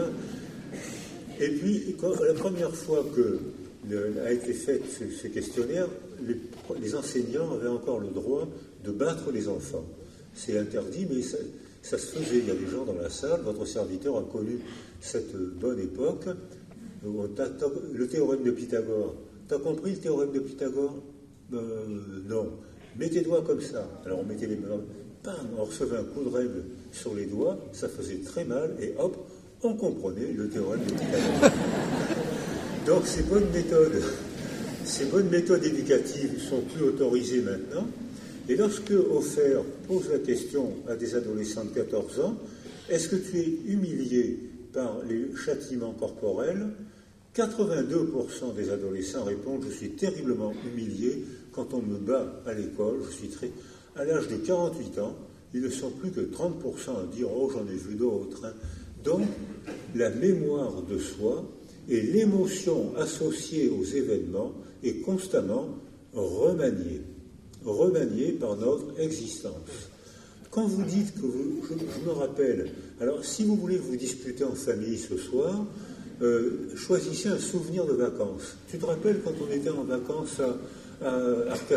Et puis, quand, la première fois que le, a été fait ce, ce questionnaire, les, les enseignants avaient encore le droit de battre les enfants. C'est interdit, mais ça, ça se faisait. Il y a des gens dans la salle, votre serviteur a connu cette bonne époque. T'as, t'as, le théorème de Pythagore. T'as compris le théorème de Pythagore ? euh, Non. Mets tes doigts comme ça. Alors on mettait les mains, bam, on recevait un coup de règle sur les doigts, ça faisait très mal, et hop, on comprenait le théorème de Pythagore. Donc ces bonnes méthodes, ces bonnes méthodes éducatives sont plus autorisées maintenant. Et lorsque Offert pose la question à des adolescents de quatorze ans, est-ce que tu es humilié par les châtiments corporels ? quatre-vingt-deux pour cent des adolescents répondent « Je suis terriblement humilié quand on me bat à l'école, je suis très... » À l'âge de quarante-huit ans, ils ne sont plus que trente pour cent à dire « Oh, j'en ai vu d'autres. Hein. » Donc, la mémoire de soi et l'émotion associée aux événements est constamment remaniée, remaniée par notre existence. Quand vous dites que vous... Je, je me rappelle, alors si vous voulez vous disputer en famille ce soir, euh, choisissez un souvenir de vacances. Tu te rappelles quand on était en vacances à, à Arcachon ?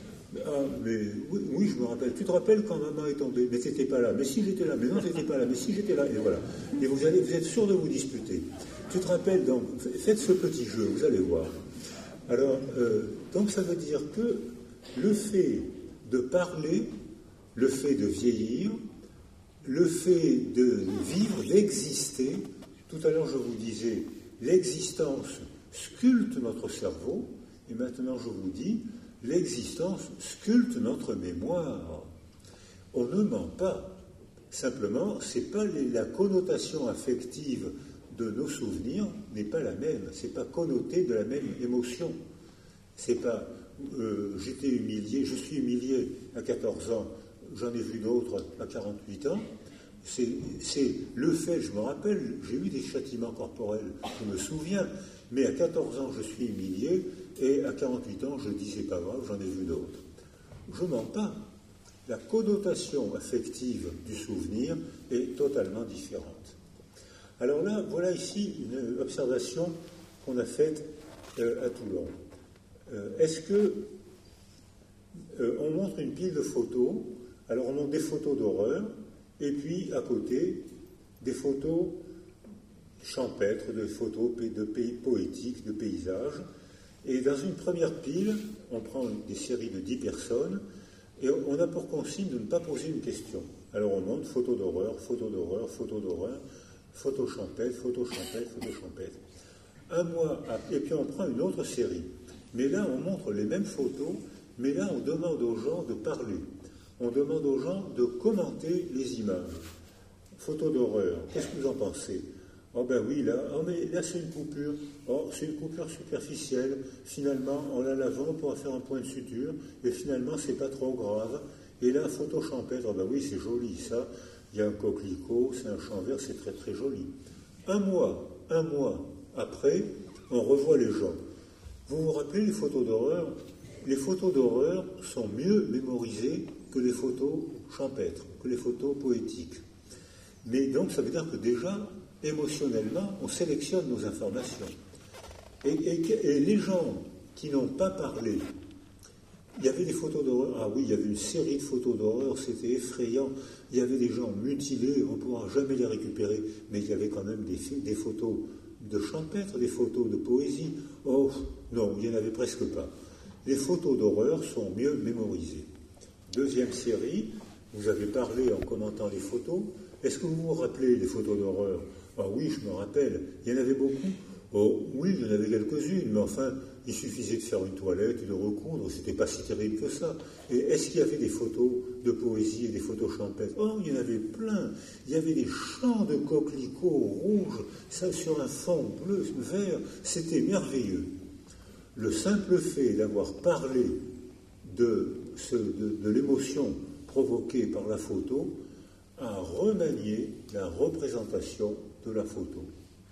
Ah, mais oui, oui, je me rappelle. Tu te rappelles quand maman est tombée ? Mais t'étais pas là. Mais si j'étais là. Mais non, t'étais pas là. Mais si j'étais là. Et voilà. Et vous allez, vous êtes sûr de vous disputer. Tu te rappelles donc ? Faites ce petit jeu. Vous allez voir. Alors, euh, donc ça veut dire que le fait de parler, le fait de vieillir, le fait de vivre, d'exister. Tout à l'heure, je vous disais, l'existence sculpte notre cerveau. Et maintenant, je vous dis. L'existence sculpte notre mémoire. On ne ment pas. Simplement, c'est pas les, la connotation affective de nos souvenirs n'est pas la même. C'est pas connoté de la même émotion. C'est pas euh, j'étais humilié, je suis humilié à quatorze ans, j'en ai vu d'autres à quarante-huit ans. C'est, c'est le fait, je me rappelle, j'ai eu des châtiments corporels, je me souviens, mais à quatorze ans, je suis humilié, et à quarante-huit ans, je dis c'est pas grave, j'en ai vu d'autres. Je mens pas. La connotation affective du souvenir est totalement différente. Alors là, voilà ici une observation qu'on a faite euh, à Toulon. Euh, est-ce que euh, on montre une pile de photos, alors on montre des photos d'horreur, et puis à côté, des photos champêtres, des photos de pays poétiques, de paysages. Et dans une première pile, on prend des séries de dix personnes, et on a pour consigne de ne pas poser une question. Alors on montre photo d'horreur, photo d'horreur, photo d'horreur, photo champêtre, photo champêtre, photo champêtre. Un mois, après, et puis on prend une autre série. Mais là, on montre les mêmes photos, mais là, on demande aux gens de parler. On demande aux gens de commenter les images. Photo d'horreur, qu'est-ce que vous en pensez? Oh ben oui, là, oh mais là c'est une coupure. Oh, c'est une coupure superficielle. Finalement, en la lavant, on pourra faire un point de suture. Et finalement, c'est pas trop grave. Et là, photo champêtre, oh ben oui, c'est joli, ça. Il y a un coquelicot, c'est un champ vert, c'est très très joli. Un mois, un mois après, on revoit les gens. Vous vous rappelez les photos d'horreur? Les photos d'horreur sont mieux mémorisées que les photos champêtres, que les photos poétiques. Mais donc, ça veut dire que déjà, émotionnellement, on sélectionne nos informations. Et, et, et les gens qui n'ont pas parlé, il y avait des photos d'horreur, ah oui, il y avait une série de photos d'horreur, c'était effrayant. Il y avait des gens mutilés, on ne pourra jamais les récupérer, mais il y avait quand même des, des photos de champêtre, des photos de poésie. Oh, non, il n'y en avait presque pas. Les photos d'horreur sont mieux mémorisées. Deuxième série, vous avez parlé en commentant les photos. Est-ce que vous vous rappelez des photos d'horreur? Ah oui, je me rappelle. Il y en avait beaucoup. Oh oui, il y en avait quelques-unes, mais enfin, il suffisait de faire une toilette, de recoudre, c'était pas si terrible que ça. Et est-ce qu'il y avait des photos de poésie et des photos champêtres? Oh, il y en avait plein. Il y avait des champs de coquelicots rouges, ça sur un fond bleu, vert, c'était merveilleux. Le simple fait d'avoir parlé de, ce, de, de l'émotion provoquée par la photo a remanié la représentation de la photo.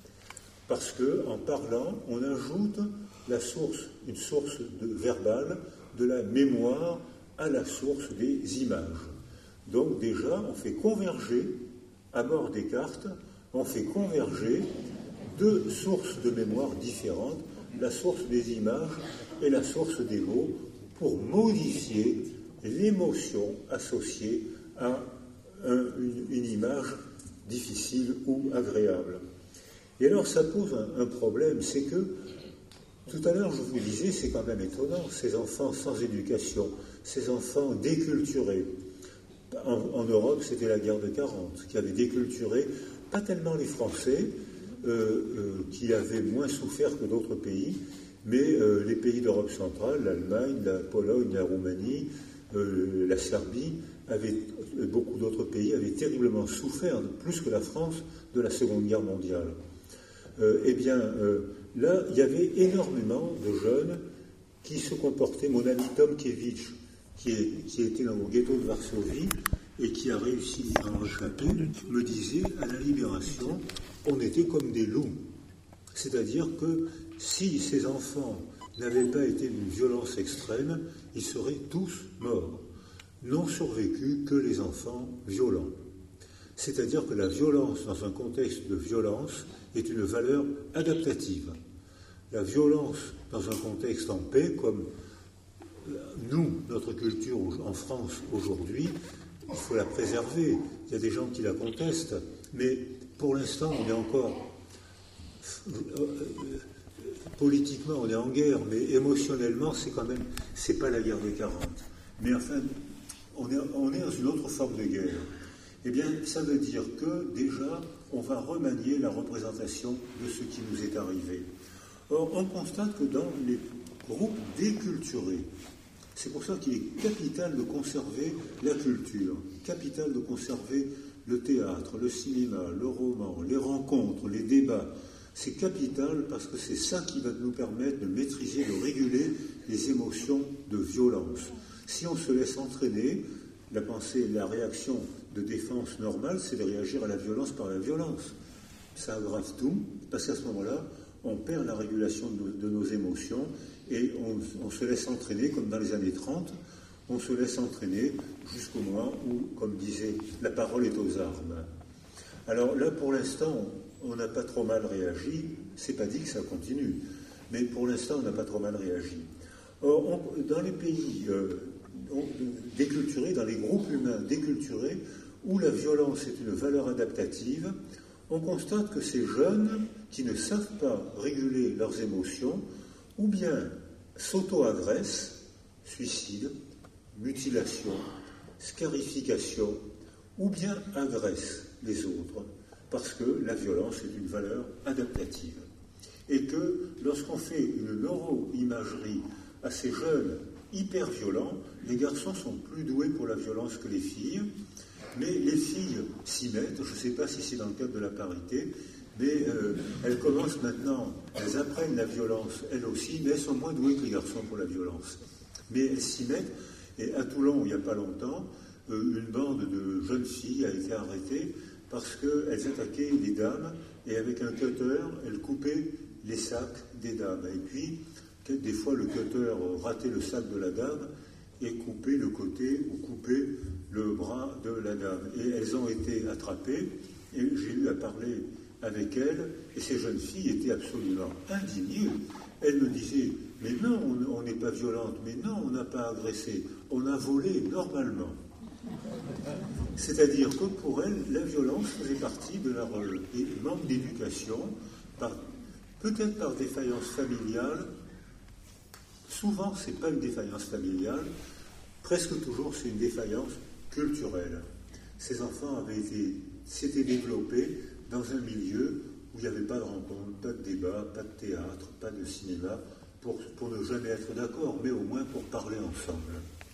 Parce qu'en parlant, on ajoute la source, une source de, verbale de la mémoire à la source des images. Donc déjà, on fait converger, à bord des cartes, on fait converger deux sources de mémoire différentes, la source des images et la source des mots, pour modifier l'émotion associée à un, une, une image difficile ou agréable. Et alors ça pose un, un problème, c'est que, tout à l'heure je vous disais, c'est quand même étonnant, ces enfants sans éducation, ces enfants déculturés. En, en Europe, c'était la guerre de quarante, qui avait déculturé, pas tellement les Français, euh, euh, qui avaient moins souffert que d'autres pays, mais euh, les pays d'Europe centrale, l'Allemagne, la Pologne, la Roumanie, euh, la Serbie, avaient, euh, beaucoup d'autres pays avaient terriblement souffert, plus que la France, de la Seconde Guerre mondiale. Euh, eh bien, euh, là, il y avait énormément de jeunes qui se comportaient. Mon ami Tom Kiewicz, qui, est, qui était dans le ghetto de Varsovie et qui a réussi à en échapper, me disait, à la Libération, on était comme des loups. C'est-à-dire que si ces enfants n'avaient pas été d'une violence extrême, ils seraient tous morts. N'ont survécu que les enfants violents. C'est-à-dire que la violence, dans un contexte de violence, est une valeur adaptative. La violence, dans un contexte en paix, comme nous, notre culture en France aujourd'hui, il faut la préserver. Il y a des gens qui la contestent, mais pour l'instant, on est encore... Politiquement, on est en guerre, mais émotionnellement, c'est quand même... C'est pas la guerre de quarante. Mais enfin, on est, on est dans une autre forme de guerre. Eh bien, ça veut dire que, déjà, on va remanier la représentation de ce qui nous est arrivé. Or, on constate que dans les groupes déculturés, c'est pour ça qu'il est capital de conserver la culture, capital de conserver le théâtre, le cinéma, le roman, les rencontres, les débats. C'est capital parce que c'est ça qui va nous permettre de maîtriser, de réguler les émotions de violence. Si on se laisse entraîner, la pensée, la réaction de défense normale, c'est de réagir à la violence par la violence. Ça aggrave tout, parce qu'à ce moment-là, on perd la régulation de nos, de nos émotions et on, on se laisse entraîner, comme dans les années trente, on se laisse entraîner jusqu'au moment où, comme disait, la parole est aux armes. Alors là, pour l'instant, on n'a pas trop mal réagi, c'est pas dit que ça continue, mais pour l'instant, on n'a pas trop mal réagi. Or, on, dans les pays... Euh, déculturés, dans les groupes humains déculturés, où la violence est une valeur adaptative, on constate que ces jeunes qui ne savent pas réguler leurs émotions, ou bien s'auto-agressent, suicide, mutilation, scarification, ou bien agressent les autres. parce que la violence est une valeur adaptative. Et que lorsqu'on fait une neuroimagerie à ces jeunes hyper violents, les garçons sont plus doués pour la violence que les filles, mais les filles s'y mettent, je ne sais pas si c'est dans le cadre de la parité, mais euh, elles commencent maintenant, elles apprennent la violence, elles aussi, mais elles sont moins douées que les garçons pour la violence. Mais elles s'y mettent, et à Toulon, il n'y a pas longtemps, euh, une bande de jeunes filles a été arrêtée parce qu'elles attaquaient les dames, et avec un cutter, elles coupaient les sacs des dames. Et puis, des fois, le cutter ratait le sac de la dame et coupait le côté ou coupait le bras de la dame. Et elles ont été attrapées, et j'ai eu à parler avec elles, et ces jeunes filles étaient absolument indignées. Elles me disaient, mais non, on n'est pas violente, mais non, on n'a pas agressé, on a volé normalement. C'est-à-dire que pour elles, la violence faisait partie de leur manque d'éducation, par, peut-être par défaillance familiale. Souvent, ce n'est pas une défaillance familiale, presque toujours, c'est une défaillance culturelle. Ces enfants avaient été, s'étaient développés dans un milieu où il n'y avait pas de rencontre, pas de débat, pas de théâtre, pas de cinéma, pour, pour ne jamais être d'accord, mais au moins pour parler ensemble.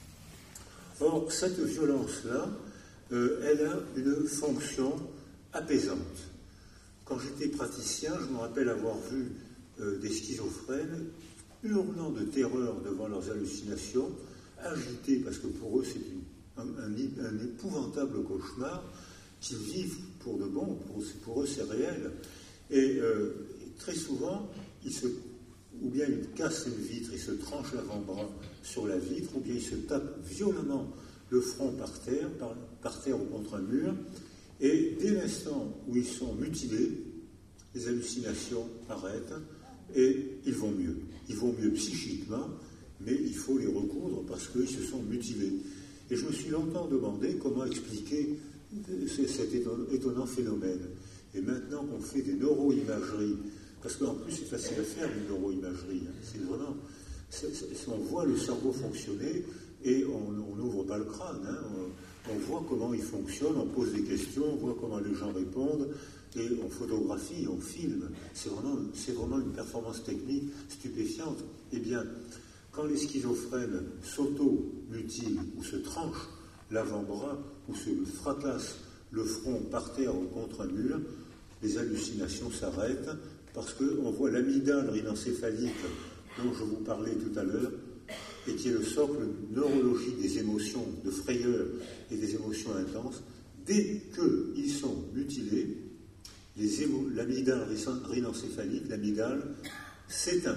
Or, cette violence-là, euh, elle a une fonction apaisante. Quand j'étais praticien, je me rappelle avoir vu euh, des schizophrènes hurlant de terreur devant leurs hallucinations, agités, parce que pour eux c'est une, un, un, un épouvantable cauchemar, qu'ils vivent pour de bon, pour, pour eux c'est réel. Et, euh, et très souvent, ils se, ou bien ils cassent une vitre, ils se tranchent l'avant-bras sur la vitre, ou bien ils se tapent violemment le front par terre, par, par terre ou contre un mur, et dès l'instant où ils sont mutilés, les hallucinations arrêtent, et ils vont mieux. Ils vont mieux psychiquement, mais il faut les recoudre parce qu'ils se sont mutilés. Et je me suis longtemps demandé comment expliquer cet étonnant phénomène. Et maintenant qu'on fait des neuroimageries, parce qu'en plus c'est facile à faire une neuroimagerie, hein, c'est vraiment, c'est, c'est, on voit le cerveau fonctionner et on n'ouvre pas le crâne, hein, on, on voit comment il fonctionne, on pose des questions, on voit comment les gens répondent, et on photographie, on filme. C'est vraiment, c'est vraiment une performance technique stupéfiante. Eh bien, quand les schizophrènes s'auto-mutilent ou se tranchent l'avant-bras ou se fracassent le front par terre ou contre un mur, les hallucinations s'arrêtent parce qu'on voit l'amygdale rhinencéphalique dont je vous parlais tout à l'heure et qui est le socle neurologique des émotions de frayeur et des émotions intenses. Dès qu'ils sont mutilés, émo- l'amygdale rhinencéphalique, l'amygdale, s'éteint.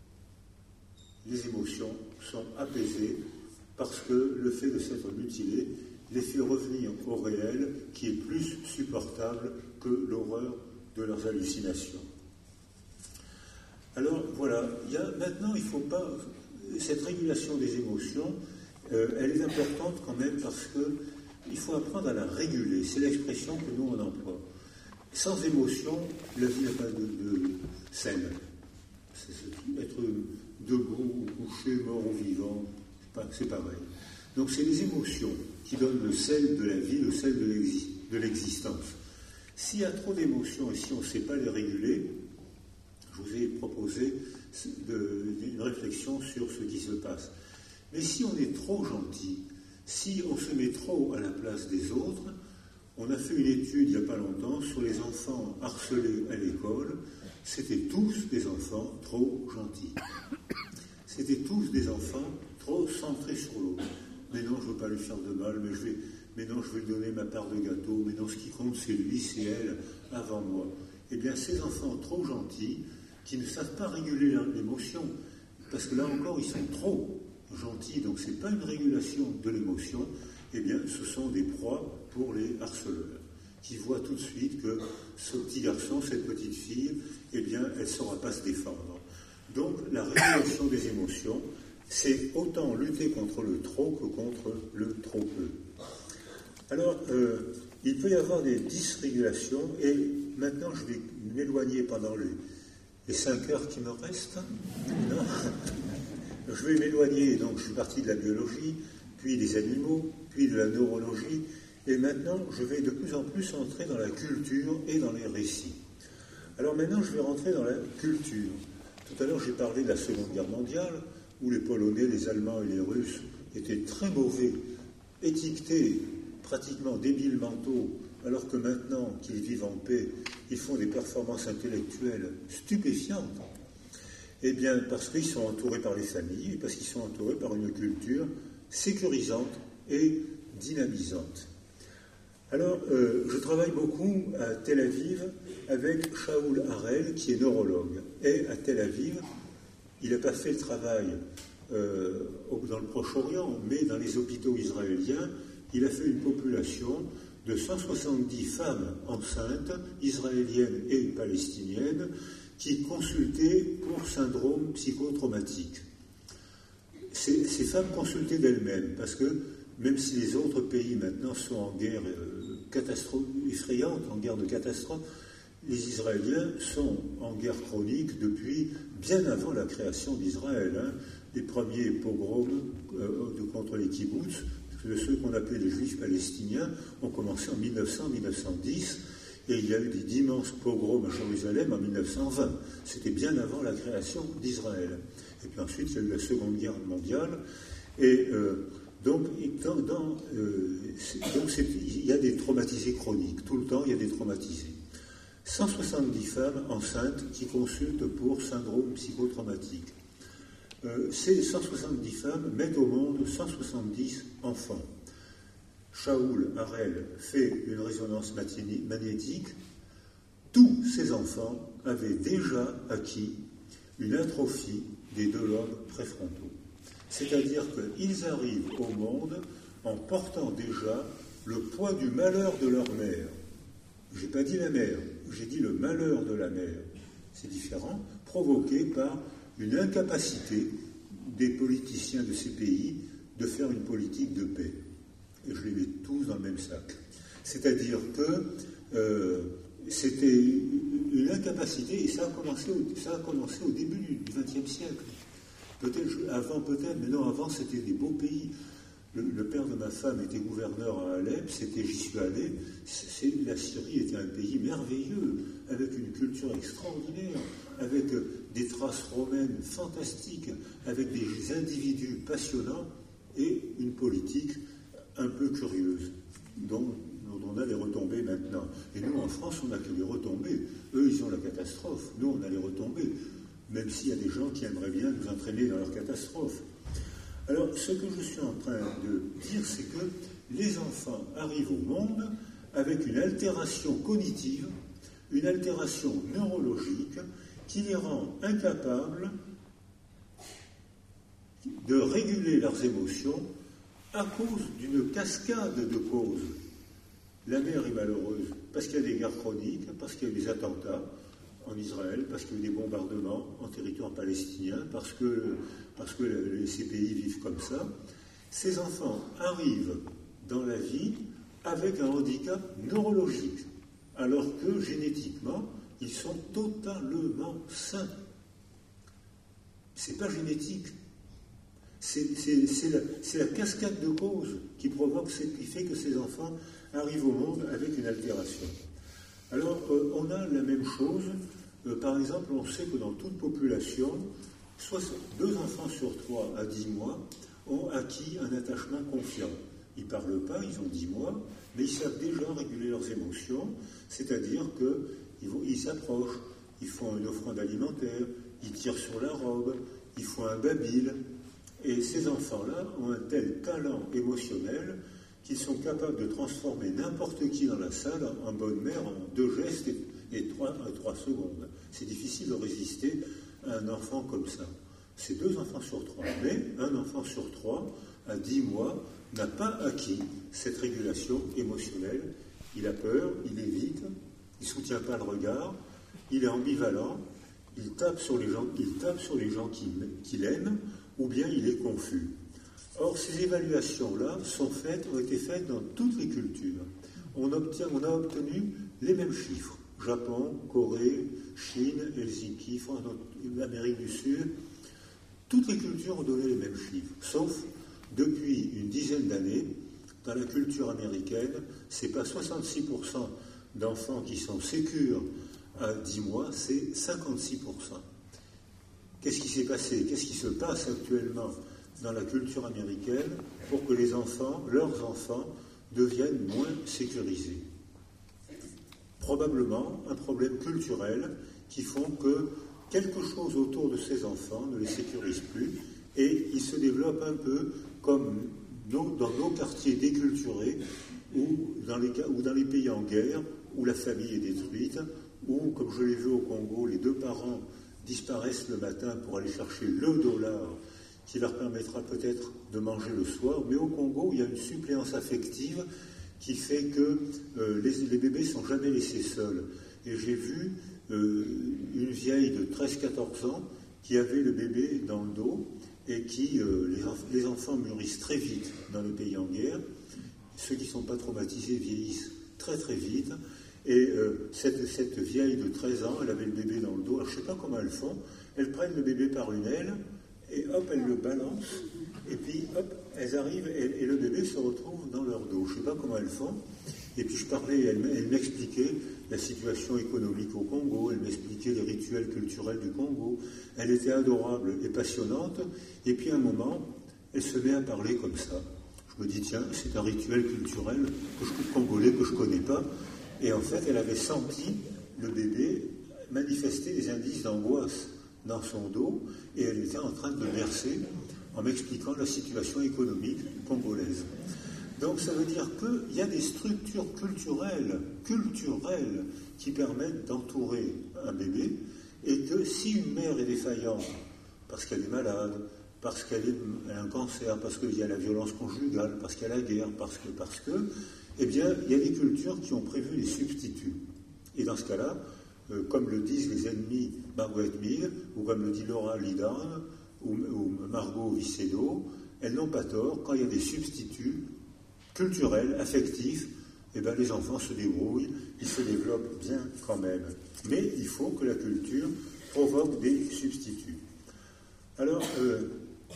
Les émotions sont apaisées parce que le fait de s'être mutilé les fait revenir au réel qui est plus supportable que l'horreur de leurs hallucinations. Alors voilà, il y a, maintenant il ne faut pas... Cette régulation des émotions, euh, elle est importante quand même parce qu'il faut apprendre à la réguler. C'est l'expression que nous on emploie. Sans émotion, la vie n'a pas de, de sel. C'est, c'est être debout, ou couché, mort ou vivant, c'est, pas, c'est pareil. Donc c'est les émotions qui donnent le sel de la vie, le sel de, l'exi- de l'existence. S'il y a trop d'émotions et si on ne sait pas les réguler, je vous ai proposé de, une réflexion sur ce qui se passe. Mais si on est trop gentil, si on se met trop à la place des autres, on a fait une étude il n'y a pas longtemps sur les enfants harcelés à l'école. C'était tous des enfants trop gentils. C'était tous des enfants trop centrés sur l'autre. Mais non, je ne veux pas lui faire de mal, mais, je vais, mais non, je vais lui donner ma part de gâteau, mais non, ce qui compte, c'est lui, c'est elle, avant moi. Eh bien, ces enfants trop gentils, qui ne savent pas réguler l'émotion, parce que là encore, ils sont trop gentils, donc ce n'est pas une régulation de l'émotion, eh bien, ce sont des proies pour les harceleurs, qui voient tout de suite que ce petit garçon, cette petite fille, eh bien, elle ne saura pas se défendre. Donc, la régulation des émotions, c'est autant lutter contre le trop que contre le trop peu. Alors, euh, il peut y avoir des dysrégulations, et maintenant, je vais m'éloigner pendant les, les cinq heures qui me restent. Non. Je vais m'éloigner, donc je suis parti de la biologie, puis des animaux, puis de la neurologie, Et maintenant, je vais de plus en plus entrer dans la culture et dans les récits. Alors maintenant, je vais rentrer dans la culture. Tout à l'heure, j'ai parlé de la Seconde Guerre mondiale, où les Polonais, les Allemands et les Russes étaient très mauvais, étiquetés, pratiquement débiles mentaux, alors que maintenant qu'ils vivent en paix, ils font des performances intellectuelles stupéfiantes. Eh bien, parce qu'ils sont entourés par les familles, et parce qu'ils sont entourés par une culture sécurisante et dynamisante. Alors, euh, je travaille beaucoup à Tel Aviv avec Shaul Harel, qui est neurologue. Et à Tel Aviv, il n'a pas fait le travail euh, dans le Proche-Orient, mais dans les hôpitaux israéliens, il a fait une population de cent soixante-dix femmes enceintes, israéliennes et palestiniennes, qui consultaient pour syndrome psychotraumatique. Ces, ces femmes consultaient d'elles-mêmes, parce que même si les autres pays maintenant sont en guerre euh, catastrophe, effrayante, en guerre de catastrophe, les Israéliens sont en guerre chronique depuis bien avant la création d'Israël. Hein. Les premiers pogroms euh, de, contre les kibboutz, de ceux qu'on appelait les Juifs palestiniens, ont commencé en mille neuf cents mille neuf cent dix, et il y a eu d'immenses pogroms à Jérusalem en mille neuf cent vingt. C'était bien avant la création d'Israël. Et puis ensuite, il y a eu la Seconde Guerre mondiale, et euh, donc, dans, dans, euh, donc il y a des traumatisés chroniques. Tout le temps, il y a des traumatisés. cent soixante-dix femmes enceintes qui consultent pour syndrome psychotraumatique. Euh, ces cent soixante-dix femmes mettent au monde cent soixante-dix enfants. Shaul Harel fait une résonance magnétique. Tous ces enfants avaient déjà acquis une atrophie des deux lobes préfrontaux. C'est-à-dire qu'ils arrivent au monde en portant déjà le poids du malheur de leur mère. Je n'ai pas dit la mère, j'ai dit le malheur de la mère. C'est différent, provoqué par une incapacité des politiciens de ces pays de faire une politique de paix. Et je les mets tous dans le même sac. C'est-à-dire que euh, c'était une incapacité, et ça a commencé au, ça a commencé au début du vingtième siècle. Peut-être avant, peut-être, mais non, avant c'était des beaux pays. Le, le père de ma femme était gouverneur à Alep, c'était, j'y suis allé. C'est, la Syrie était un pays merveilleux, avec une culture extraordinaire, avec euh, des traces romaines fantastiques, avec des individus passionnants et une politique un peu curieuse, dont, dont on a les retombées maintenant. Et nous, en France, on n'a que les retombées. Eux, ils ont la catastrophe. Nous, on a les retombées. Même s'il y a des gens qui aimeraient bien nous entraîner dans leur catastrophe. Alors, ce que je suis en train de dire, c'est que les enfants arrivent au monde avec une altération cognitive, une altération neurologique qui les rend incapables de réguler leurs émotions à cause d'une cascade de causes. La mère est malheureuse parce qu'il y a des guerres chroniques, parce qu'il y a des attentats en Israël, parce qu'il y a eu des bombardements en territoire palestinien, parce que, parce que les, ces pays vivent comme ça. Ces enfants arrivent dans la vie avec un handicap neurologique, alors que génétiquement, ils sont totalement sains. C'est pas génétique. C'est, c'est, c'est, la, c'est la cascade de causes qui provoque, qui fait que ces enfants arrivent au monde avec une altération. Alors, euh, on a la même chose. Euh, par exemple, on sait que dans toute population, deux enfants sur trois à dix mois ont acquis un attachement confiant. Ils ne parlent pas, ils ont dix mois, mais ils savent déjà réguler leurs émotions, c'est-à-dire qu'ils ils s'approchent, ils font une offrande alimentaire, ils tirent sur la robe, ils font un babil. Et ces enfants-là ont un tel talent émotionnel qu'ils sont capables de transformer n'importe qui dans la salle en bonne mère en deux gestes et, et trois, trois secondes. C'est difficile de résister à un enfant comme ça. C'est deux enfants sur trois. Mais un enfant sur trois, à dix mois, n'a pas acquis cette régulation émotionnelle. Il a peur, il évite, il ne soutient pas le regard, il est ambivalent, il tape sur les gens, il tape sur les gens qui, qui l'aiment, ou bien il est confus. Or, ces évaluations-là sont faites, ont été faites dans toutes les cultures. On, obtient, on a obtenu les mêmes chiffres. Japon, Corée, Chine, Helsinki, France, l'Amérique du Sud. Toutes les cultures ont donné les mêmes chiffres, sauf depuis une dizaine d'années, dans la culture américaine, ce n'est pas soixante-six pour cent d'enfants qui sont sécures à dix mois, c'est cinquante-six pour cent. Qu'est-ce qui s'est passé? Qu'est-ce qui se passe actuellement dans la culture américaine pour que les enfants, leurs enfants, deviennent moins sécurisés? Probablement un problème culturel qui font que quelque chose autour de ces enfants ne les sécurise plus et ils se développent un peu comme nos, dans nos quartiers déculturés ou dans, les, ou dans les pays en guerre où la famille est détruite, ou comme je l'ai vu au Congo, les deux parents disparaissent le matin pour aller chercher le dollar qui leur permettra peut-être de manger le soir, mais au Congo, il y a une suppléance affective qui fait que euh, les, les bébés ne sont jamais laissés seuls. Et j'ai vu euh, une vieille de treize à quatorze ans qui avait le bébé dans le dos et qui, euh, les, enf- les enfants mûrissent très vite dans les pays en guerre. Ceux qui ne sont pas traumatisés vieillissent très très vite. Et euh, cette, cette vieille de treize ans, elle avait le bébé dans le dos. Alors, je ne sais pas comment elles font. Elles prennent le bébé par une aile et hop, elles le balancent. Et puis, hop, elles arrivent et, et le bébé se retrouve dans leur dos. Je ne sais pas comment elles font. Et puis, je parlais, elle, elle m'expliquait la situation économique au Congo. Elle m'expliquait les rituels culturels du Congo. Elle était adorable et passionnante. Et puis, à un moment, elle se met à parler comme ça. Je me dis, tiens, c'est un rituel culturel que je, congolais que je ne connais pas. Et en fait, elle avait senti le bébé manifester des indices d'angoisse dans son dos, et elle était en train de le bercer en m'expliquant la situation économique congolaise. Donc ça veut dire qu'il y a des structures culturelles, culturelles qui permettent d'entourer un bébé, et que si une mère est défaillante, parce qu'elle est malade, parce qu'elle a un cancer, parce qu'il y a la violence conjugale, parce qu'il y a la guerre, parce que, parce que, eh bien, il y a des cultures qui ont prévu des substituts. Et dans ce cas-là, euh, comme le disent les ennemis Margaret Mead, ou comme le dit Laura Lidan, ou, ou Margot Vicedo, elles n'ont pas tort. Quand il y a des substituts culturels, affectifs, eh bien, les enfants se débrouillent, ils se développent bien quand même. Mais il faut que la culture provoque des substituts. Alors, euh,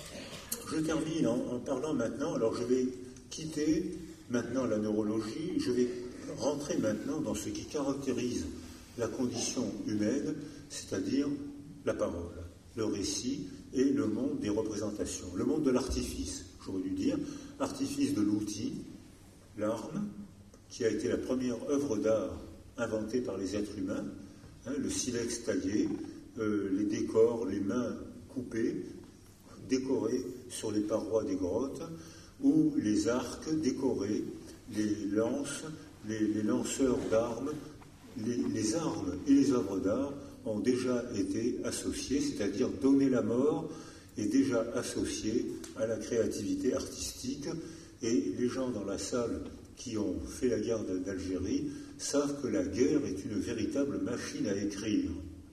je termine en, en parlant maintenant, alors je vais quitter maintenant la neurologie, je vais rentrer maintenant dans ce qui caractérise la condition humaine, c'est-à-dire la parole, le récit et le monde des représentations, le monde de l'artifice, j'aurais dû dire, artifice de l'outil, l'arme, qui a été la première œuvre d'art inventée par les êtres humains, hein, le silex taillé, euh, les décors, les mains coupées, décorées sur les parois des grottes, ou les arcs décorés, les lances, les, les lanceurs d'armes, les, les armes et les œuvres d'art ont déjà été associés, c'est-à-dire donner la mort est déjà associé à la créativité artistique, et les gens dans la salle qui ont fait la guerre d'Algérie savent que la guerre est une véritable machine à écrire.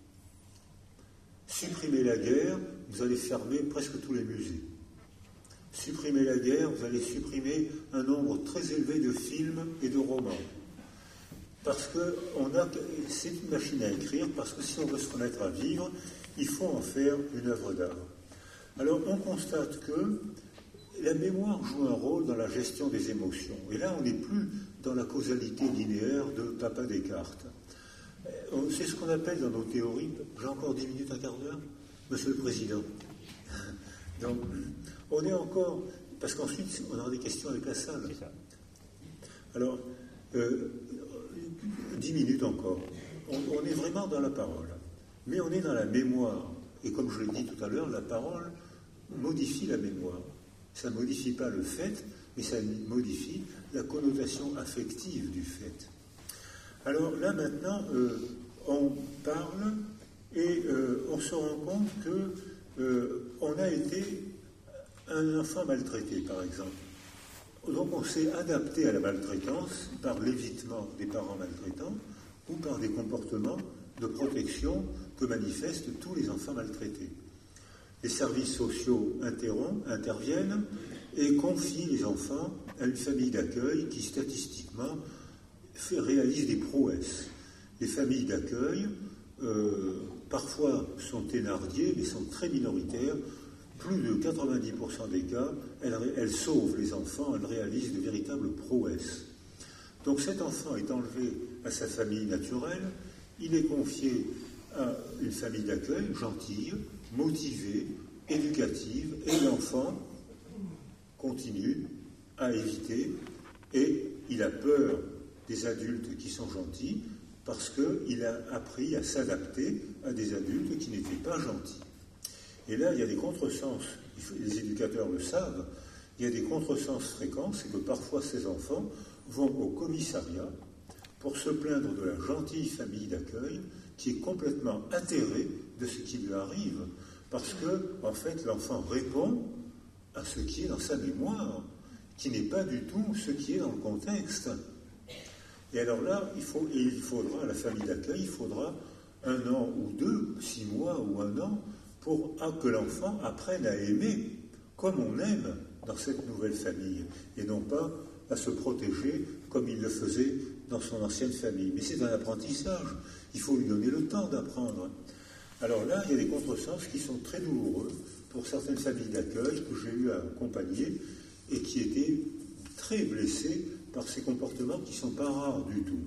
Supprimez la guerre, vous allez fermer presque tous les musées. Supprimez la guerre, vous allez supprimer un nombre très élevé de films et de romans. Parce que on a, c'est une machine à écrire, parce que si on veut se remettre à vivre, il faut en faire une œuvre d'art. Alors on constate que la mémoire joue un rôle dans la gestion des émotions. Et là, on n'est plus dans la causalité linéaire de Papa Descartes. C'est ce qu'on appelle dans nos théories, j'ai encore dix minutes, un quart d'heure, Monsieur le Président. Donc, on est encore, parce qu'ensuite, on aura des questions avec la salle. C'est ça. Alors, euh, dix minutes encore. On, on est vraiment dans la parole, mais on est dans la mémoire. Et comme je l'ai dit tout à l'heure, la parole modifie la mémoire. Ça ne modifie pas le fait, mais ça modifie la connotation affective du fait. Alors là, maintenant, euh, on parle et euh, on se rend compte que euh, on a été un enfant maltraité, par exemple. Donc on s'est adapté à la maltraitance par l'évitement des parents maltraitants ou par des comportements de protection que manifestent tous les enfants maltraités. Les services sociaux interrompent, interviennent et confient les enfants à une famille d'accueil qui, statistiquement, fait, réalise des prouesses. Les familles d'accueil, euh, parfois, sont thénardiers, mais sont très minoritaires. plus de quatre-vingt-dix pour cent des cas, elle, elle sauve les enfants, elle réalise de véritables prouesses. Donc cet enfant est enlevé à sa famille naturelle, il est confié à une famille d'accueil gentille, motivée, éducative, et l'enfant continue à éviter, et il a peur des adultes qui sont gentils, parce qu'il a appris à s'adapter à des adultes qui n'étaient pas gentils. Et là, il y a des contresens, les éducateurs le savent, il y a des contresens fréquents, c'est que parfois ces enfants vont au commissariat pour se plaindre de la gentille famille d'accueil qui est complètement atterrée de ce qui lui arrive, parce que, en fait, l'enfant répond à ce qui est dans sa mémoire, qui n'est pas du tout ce qui est dans le contexte. Et alors là, il, faut, et il faudra, à la famille d'accueil, il faudra un an ou deux, six mois ou un an, pour que l'enfant apprenne à aimer comme on aime dans cette nouvelle famille, et non pas à se protéger comme il le faisait dans son ancienne famille. Mais c'est un apprentissage, il faut lui donner le temps d'apprendre. Alors là, il y a des contresens qui sont très douloureux pour certaines familles d'accueil que j'ai eu à accompagner et qui étaient très blessées par ces comportements qui ne sont pas rares du tout.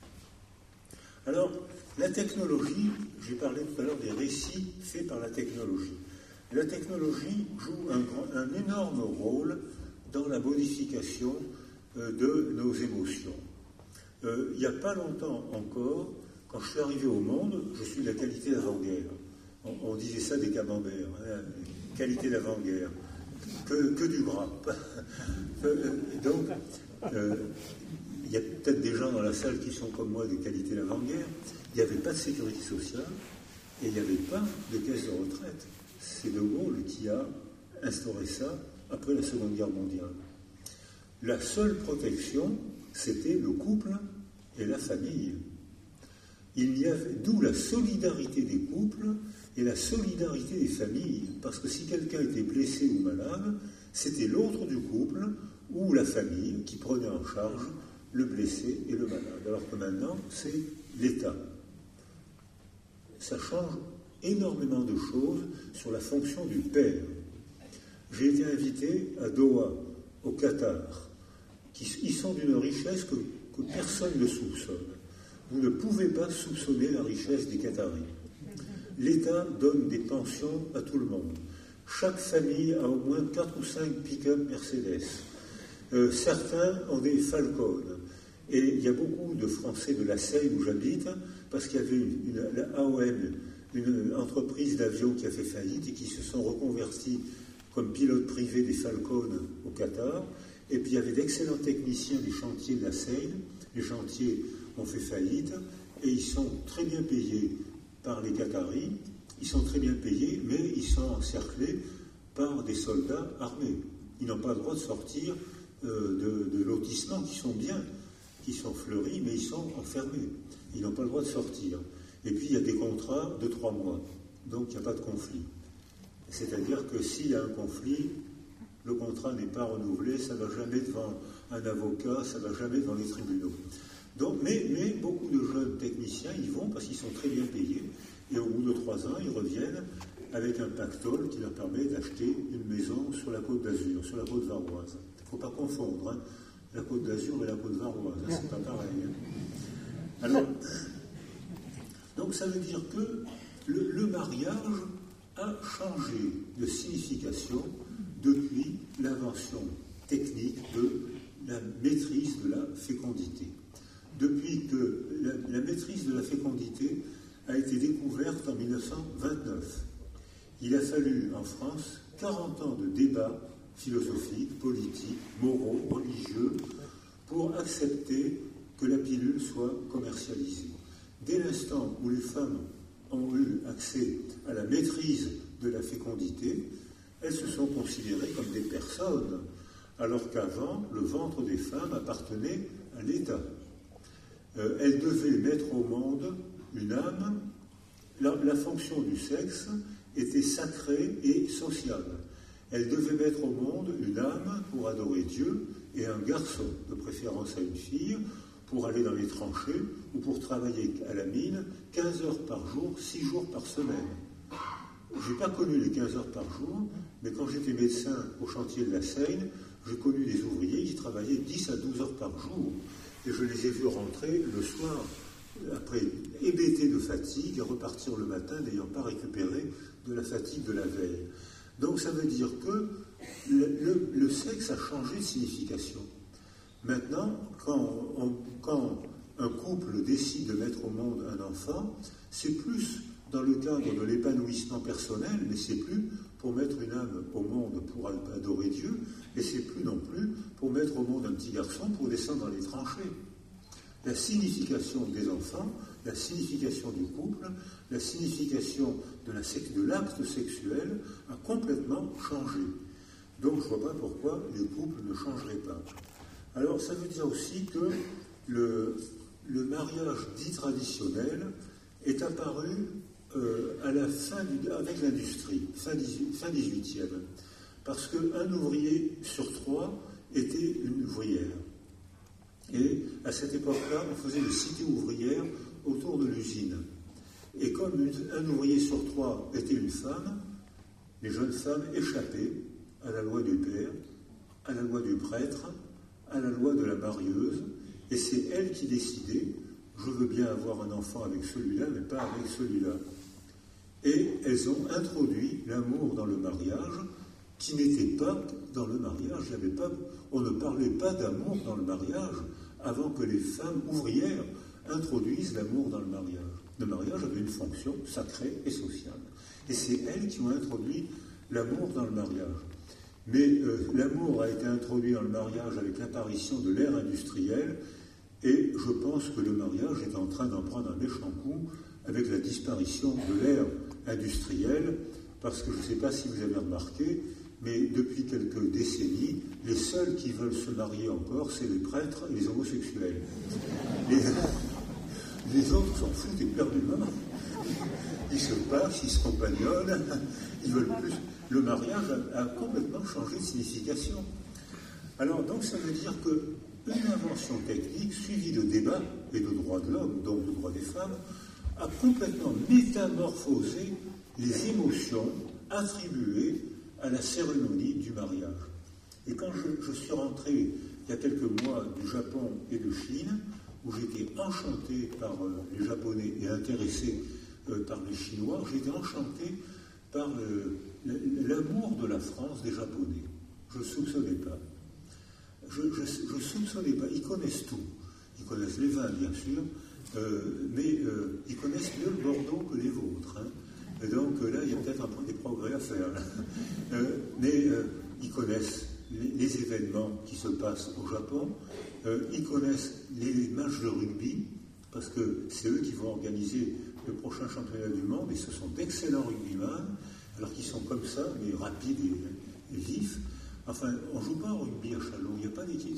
Alors, la technologie, j'ai parlé tout à l'heure des récits faits par la technologie. La technologie joue un, grand, un énorme rôle dans la modification euh, de nos émotions. Euh, il n'y a pas longtemps encore, quand je suis arrivé au monde, je suis de la qualité d'avant-guerre. On, on disait ça des camemberts, hein, qualité d'avant-guerre. Que, que du gras. Donc, euh, il y a peut-être des gens dans la salle qui sont comme moi des qualités d'avant-guerre. Il n'y avait pas de sécurité sociale et il n'y avait pas de caisse de retraite. C'est De Gaulle qui a instauré ça après la Seconde Guerre mondiale. La seule protection, c'était le couple et la famille. Il y avait, d'où la solidarité des couples et la solidarité des familles. Parce que si quelqu'un était blessé ou malade, c'était l'autre du couple ou la famille qui prenait en charge le blessé et le malade. Alors que maintenant, c'est l'État. Ça change énormément de choses sur la fonction du père. J'ai été invité à Doha, au Qatar. Qui, ils sont d'une richesse que, que personne ne soupçonne. Vous ne pouvez pas soupçonner la richesse des Qataris. L'État donne des pensions à tout le monde. Chaque famille a au moins quatre ou cinq pick-up Mercedes. Euh, certains ont des Falcon. Et il y a beaucoup de Français de la Seine où j'habite, parce qu'il y avait une, une, la A O M, une entreprise d'avions qui a fait faillite et qui se sont reconvertis comme pilotes privés des Falcon au Qatar. Et puis il y avait d'excellents techniciens des chantiers de la Seine. Les chantiers ont fait faillite et ils sont très bien payés par les Qataris. Ils sont très bien payés, mais ils sont encerclés par des soldats armés. Ils n'ont pas le droit de sortir euh, de, de lotissements qui sont bien, qui sont fleuris, mais ils sont enfermés. Ils n'ont pas le droit de sortir. Et puis il y a des contrats de trois mois, donc il n'y a pas de conflit. C'est-à-dire que s'il y a un conflit, le contrat n'est pas renouvelé, ça ne va jamais devant un avocat, ça ne va jamais devant les tribunaux. Donc, mais, mais beaucoup de jeunes techniciens y vont parce qu'ils sont très bien payés, et au bout de trois ans, ils reviennent avec un pactole qui leur permet d'acheter une maison sur la côte d'Azur, sur la côte varoise. Il ne faut pas confondre hein, la côte d'Azur et la côte varoise, hein, c'est pas pareil. Hein. Alors, donc ça veut dire que le, le mariage a changé de signification depuis l'invention technique de la maîtrise de la fécondité. Depuis que la, la maîtrise de la fécondité a été découverte en mille neuf cent vingt-neuf, il a fallu en France quarante ans de débats philosophiques, politiques, moraux, religieux, pour accepter que la pilule soit commercialisée. Dès l'instant où les femmes ont eu accès à la maîtrise de la fécondité, elles se sont considérées comme des personnes, alors qu'avant, le ventre des femmes appartenait à l'État. Euh, elles devaient mettre au monde une âme. La, la fonction du sexe était sacrée et sociale. Elles devaient mettre au monde une âme pour adorer Dieu et un garçon, de préférence à une fille, pour aller dans les tranchées ou pour travailler à la mine quinze heures par jour, six jours par semaine. je n'ai pas connu les quinze heures par jour, mais quand j'étais médecin au chantier de la Seine, j'ai connu des ouvriers qui travaillaient dix à douze heures par jour. Et je les ai vus rentrer le soir, après hébétés de fatigue, et repartir le matin n'ayant pas récupéré de la fatigue de la veille. Donc ça veut dire que le, le, le sexe a changé de signification. Maintenant, quand, on, quand un couple décide de mettre au monde un enfant, c'est plus dans le cadre de l'épanouissement personnel, mais c'est plus pour mettre une âme au monde pour adorer Dieu, et c'est plus non plus pour mettre au monde un petit garçon pour descendre dans les tranchées. La signification des enfants, la signification du couple, la signification de, la sex- de l'acte sexuel a complètement changé. Donc je ne vois pas pourquoi les couples ne changeraient pas. Alors ça veut dire aussi que le, le mariage dit traditionnel est apparu euh, à la fin du, avec l'industrie, fin, fin dix-huitième, parce qu'un ouvrier sur trois était une ouvrière. Et à cette époque-là, on faisait des cités ouvrières autour de l'usine. Et comme une, un ouvrier sur trois était une femme, les jeunes femmes échappaient à la loi du père, à la loi du prêtre, à la loi de la marieuse, et c'est elles qui décidaient, je veux bien avoir un enfant avec celui-là, mais pas avec celui-là. Et elles ont introduit l'amour dans le mariage, qui n'était pas dans le mariage. Il y avait pas, on ne parlait pas d'amour dans le mariage avant que les femmes ouvrières introduisent l'amour dans le mariage. Le mariage avait une fonction sacrée et sociale. Et c'est elles qui ont introduit l'amour dans le mariage. Mais euh, l'amour a été introduit dans le mariage avec l'apparition de l'ère industrielle, et je pense que le mariage est en train d'en prendre un méchant coup avec la disparition de l'ère industrielle, parce que je ne sais pas si vous avez remarqué, mais depuis quelques décennies, les seuls qui veulent se marier encore, c'est les prêtres et les homosexuels. Les, les autres s'en foutent éperdument. Ils se passent, ils se compagnonnent, ils veulent plus. Le mariage a, a complètement changé de signification. Alors, donc, ça veut dire qu'une invention technique, suivie de débats et de droits de l'homme, donc de droits des femmes, a complètement métamorphosé les émotions attribuées à la cérémonie du mariage. Et quand je, je suis rentré il y a quelques mois du Japon et de Chine, où j'étais enchanté par euh, les Japonais et intéressé euh, par les Chinois, j'étais enchanté par euh, l'amour de la France des Japonais. Je ne soupçonnais pas. Je ne soupçonnais pas. Ils connaissent tout. Ils connaissent les vins, bien sûr, euh, mais euh, ils connaissent mieux le Bordeaux que les vôtres. Hein. Et donc euh, là, il y a peut-être un, des progrès à faire. Euh, mais euh, ils connaissent les, les événements qui se passent au Japon. Euh, ils connaissent les matchs de rugby, parce que c'est eux qui vont organiser le prochain championnat du monde, et ce sont d'excellents rugbyman, alors qu'ils sont comme ça, mais rapides et, et vifs. Enfin, on ne joue pas au rugby à Châlons, il n'y a pas d'équipe.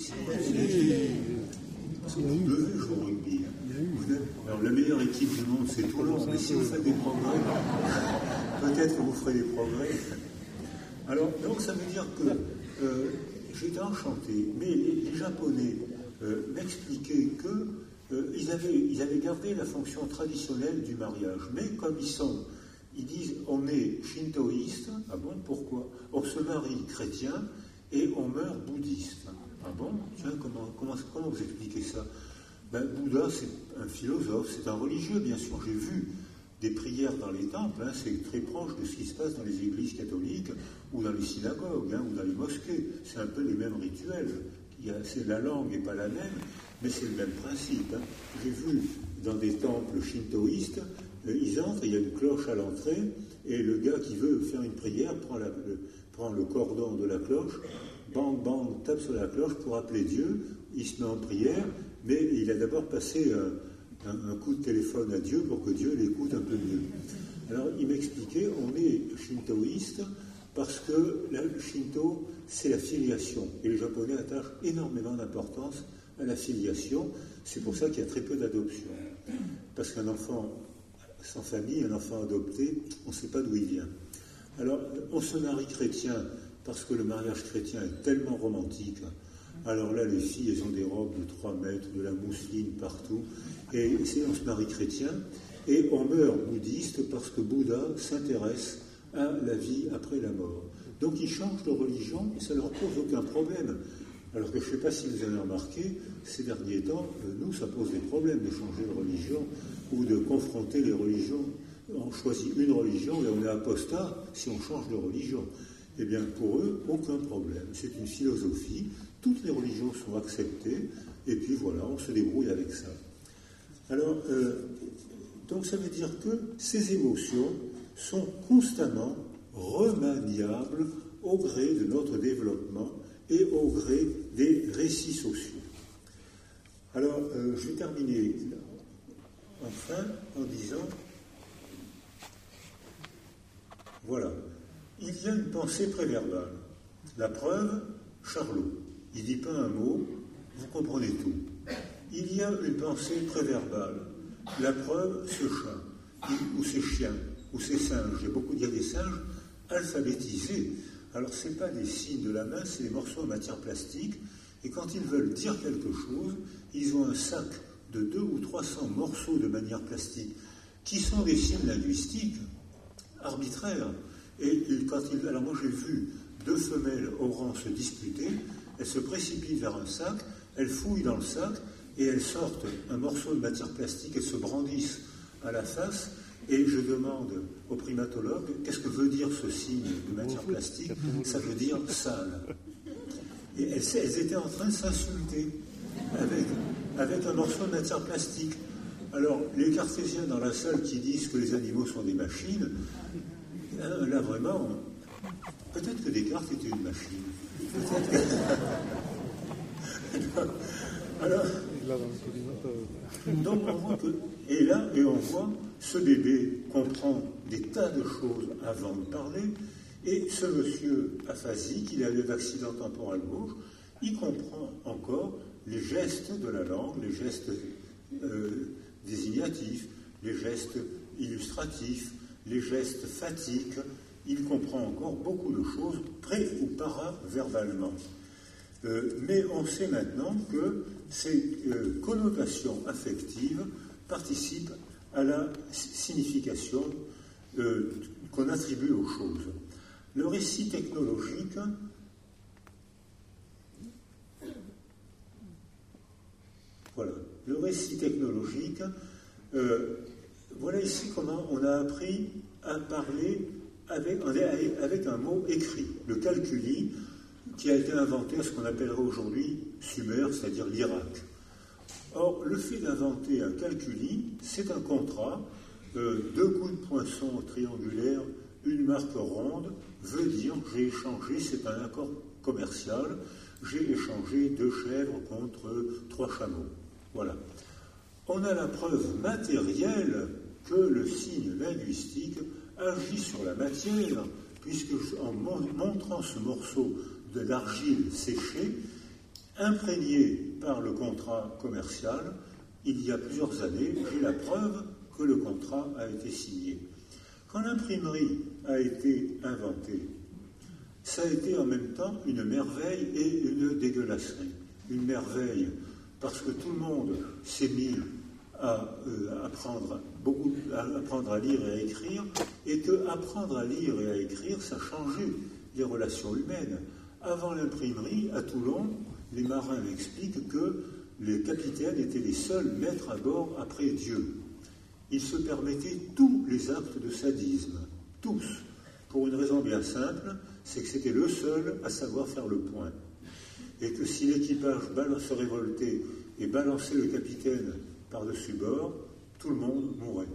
Vous devez jouer au rugby. Hein. Alors, la meilleure équipe du monde, c'est Toulon, mais si vous faites des progrès, peut-être que vous ferez des progrès. Alors, donc, ça veut dire que euh, j'étais enchanté, mais les, les Japonais euh, m'expliquaient que euh, ils, avaient, ils avaient gardé la fonction traditionnelle du mariage, mais comme ils sont, ils disent, on est shintoïste, ah bon, pourquoi? On se marie chrétien et on meurt bouddhiste. Ah bon? Tiens, comment, comment, comment vous expliquez ça? Ben, Bouddha, c'est un philosophe, c'est un religieux, bien sûr. J'ai vu des prières dans les temples, hein, c'est très proche de ce qui se passe dans les églises catholiques ou dans les synagogues, hein, ou dans les mosquées. C'est un peu les mêmes rituels. Il y a, c'est, la langue n'est pas la même, mais c'est le même principe. Hein. J'ai vu dans des temples shintoïstes, euh, ils entrent, il y a une cloche à l'entrée, et le gars qui veut faire une prière prend, la, le, prend le cordon de la cloche, bang, bang, tape sur la cloche pour appeler Dieu, il se met en prière, mais il a d'abord passé un, un, un coup de téléphone à Dieu pour que Dieu l'écoute un peu mieux. Alors, il m'expliquait, on est shintoïste parce que là, le shinto, c'est la filiation. Et les Japonais attachent énormément d'importance à la filiation. C'est pour ça qu'il y a très peu d'adoption. Parce qu'un enfant sans famille, un enfant adopté, on ne sait pas d'où il vient. Alors, on se marie chrétien parce que le mariage chrétien est tellement romantique. Alors là, les filles, elles ont des robes de trois mètres, de la mousseline partout. Et c'est, on se marie chrétien. Et on meurt bouddhiste parce que Bouddha s'intéresse à la vie après la mort. Donc ils changent de religion et ça ne leur pose aucun problème. Alors que je ne sais pas si vous avez remarqué, ces derniers temps, nous, ça pose des problèmes de changer de religion ou de confronter les religions. On choisit une religion et on est apostat si on change de religion. Eh bien, pour eux, aucun problème. C'est une philosophie. Toutes les religions sont acceptées et puis voilà, on se débrouille avec ça. Alors, euh, donc ça veut dire que ces émotions sont constamment remaniables au gré de notre développement et au gré des récits sociaux. Alors, euh, je vais terminer enfin en disant, voilà, il y a une pensée préverbale. La preuve, Charlot, il ne dit pas un mot, vous comprenez tout. Il y a une pensée préverbale. La preuve, ce chat, il, ou ces chiens, ou ces singes. Il y a beaucoup, il y a des singes alphabétisés. Alors, ce n'est pas des signes de la main, c'est des morceaux en matière plastique. Et quand ils veulent dire quelque chose, ils ont un sac de deux ou trois cents morceaux de manière plastique, qui sont des signes linguistiques arbitraires. Et, et quand ils, alors moi j'ai vu deux femelles oran se disputer, elles se précipitent vers un sac, elles fouillent dans le sac, et elles sortent un morceau de matière plastique et se brandissent à la face. Et je demande au primatologue, qu'est-ce que veut dire ce signe de matière plastique? Ça veut dire sale. Et elles, elles étaient en train de s'insulter avec, avec un morceau de matière plastique. Alors, les cartésiens dans la salle qui disent que les animaux sont des machines, hein, là vraiment, peut-être que Descartes était une machine. Peut-être que... Alors, donc on voit que, et là, et on voit, ce bébé comprend des tas de choses avant de parler, et ce monsieur aphasique, il a eu d'accident temporal gauche, il comprend encore les gestes de la langue, les gestes euh, désignatifs, les gestes illustratifs, les gestes fatiques, il comprend encore beaucoup de choses, pré- ou para-verbalement. Euh, mais on sait maintenant que ces euh, connotations affectives participent à la signification euh, qu'on attribue aux choses. Le récit technologique voilà, le récit technologique euh, voilà ici comment on a appris à parler avec, avec un mot écrit, le calculi, qui a été inventé à ce qu'on appellerait aujourd'hui Sumer, c'est-à-dire l'Irak. Or, le fait d'inventer un calculi, c'est un contrat, euh, deux coups de poinçon triangulaires, une marque ronde, veut dire j'ai échangé, c'est un accord commercial, j'ai échangé deux chèvres contre trois chameaux. Voilà. On a la preuve matérielle que le signe linguistique agit sur la matière, puisque en montrant ce morceau de l'argile séchée, imprégné par le contrat commercial, il y a plusieurs années, j'ai la preuve que le contrat a été signé. Quand l'imprimerie a été inventée, ça a été en même temps une merveille et une dégueulasserie. Une merveille parce que tout le monde s'est mis à euh, apprendre, beaucoup, à apprendre à lire et à écrire, et que apprendre à lire et à écrire, ça changeait les relations humaines. Avant l'imprimerie, à Toulon, les marins m'expliquent que les capitaines étaient les seuls maîtres à bord après Dieu. Ils se permettaient tous les actes de sadisme, tous, pour une raison bien simple, c'est que c'était le seul à savoir faire le point. Et que si l'équipage se révoltait et balançait le capitaine par-dessus bord, tout le monde mourrait.